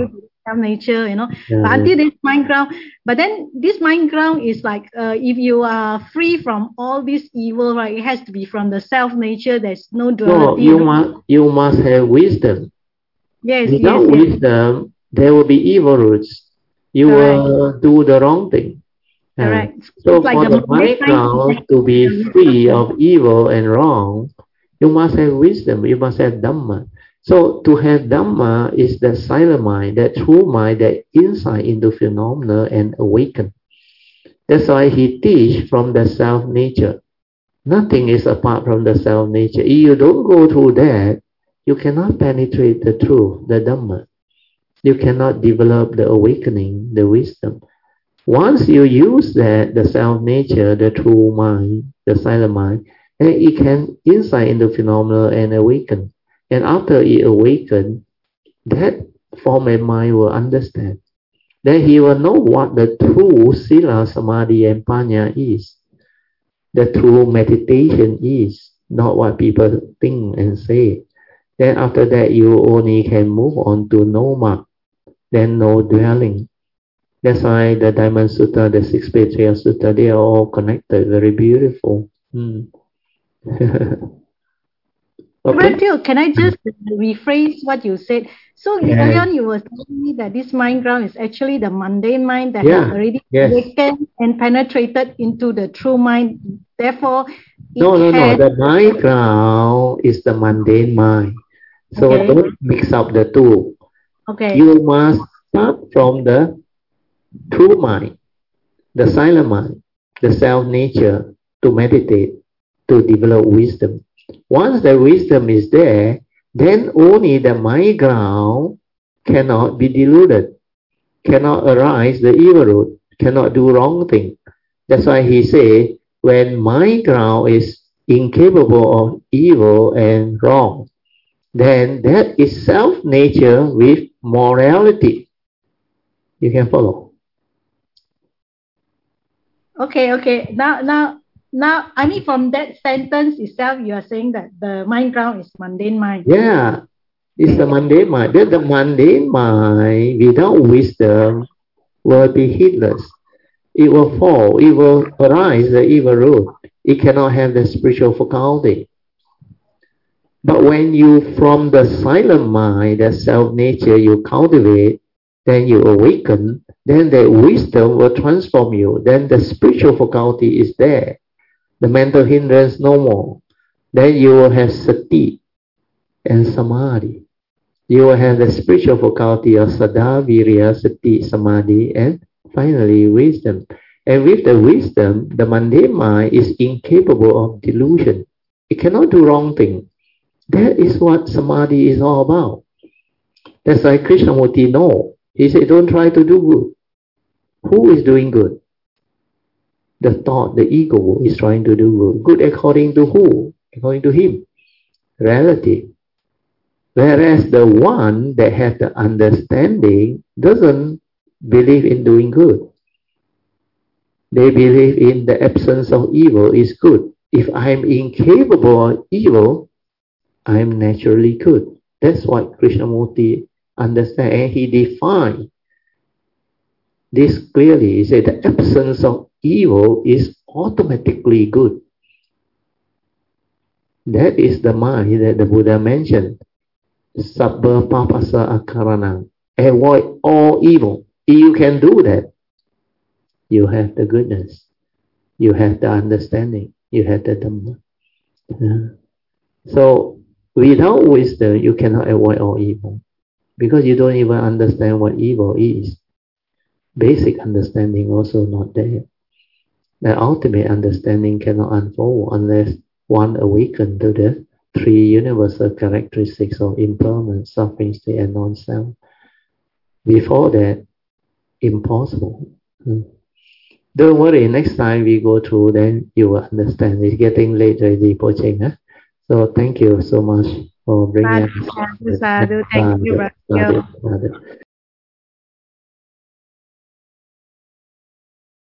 self-nature, Yeah, but until this mind ground, but then this mind ground is like, if you are free from all this evil, right, it has to be from the self-nature. There's no duality. No, you must have wisdom. Yes, without wisdom, there will be evil roots. You will do the wrong thing. Correct. So like for the mind ground to be free of evil and wrong, you must have wisdom. You must have Dhamma. So to have Dhamma is the silent mind, that true mind, that insight into phenomena and awaken. That's why he teach from the self-nature. Nothing is apart from the self-nature. If you don't go through that, you cannot penetrate the truth, the Dhamma. You cannot develop the awakening, the wisdom. Once you use that, the self-nature, the true mind, the silent mind, then it can insight into phenomena and awaken. And after it awakens, that form of mind will understand. Then he will know what the true Sila, Samadhi, and Panya is. The true meditation is, not what people think and say. Then after that, you only can move on to no mark, then no dwelling. That's why the Diamond Sutta, the Six Patriarch Sutta, they are all connected, very beautiful. Okay. Can I just rephrase what you said? So earlier on you were telling me that this mind ground is actually the mundane mind that has already awakened and penetrated into the true mind. Therefore, no. The mind ground is the mundane mind. So don't mix up the two. Okay. You must start from the true mind, the silent mind, the self-nature, to meditate, to develop wisdom. Once the wisdom is there, then only the mind ground cannot be deluded, cannot arise the evil root, cannot do wrong thing. That's why he say, when mind ground is incapable of evil and wrong, then that is self-nature with morality. You can follow. Okay. Now, I mean, from that sentence itself, you are saying that the mind ground is mundane mind. Yeah, it's the mundane mind. Then the mundane mind, without wisdom, will be heedless. It will fall. It will arise the evil root. It cannot have the spiritual faculty. But when you, from the silent mind, the self-nature you cultivate, then you awaken, then the wisdom will transform you. Then the spiritual faculty is there. The mental hindrance no more. Then you will have sati and samadhi. You will have the spiritual faculty of saddha, virya, sati, samadhi, and finally wisdom. And with the wisdom, the mundane mind is incapable of delusion. It cannot do wrong thing. That is what samadhi is all about. That's why Krishnamurti knows. He said, don't try to do good. Who is doing good? The thought, the ego is trying to do good. Good according to who? According to him. Relative. Whereas the one that has the understanding doesn't believe in doing good. They believe in the absence of evil is good. If I'm incapable of evil, I'm naturally good. That's what Krishnamurti understands. And he defined this clearly. He said the absence of evil is automatically good. That is the mind that the Buddha mentioned. Sabba papasa akaranam. Avoid all evil. If you can do that, you have the goodness. You have the understanding. You have the Dhamma. So, without wisdom, you cannot avoid all evil. Because you don't even understand what evil is. Basic understanding also not there. The ultimate understanding cannot unfold unless one awakens to the three universal characteristics of impermanence, suffering, state, and non-self. Before that, impossible. Don't worry, next time we go through, then you will understand. It's getting late already, Pocheng. So thank you so much for bringing us. Sadhu, thank you.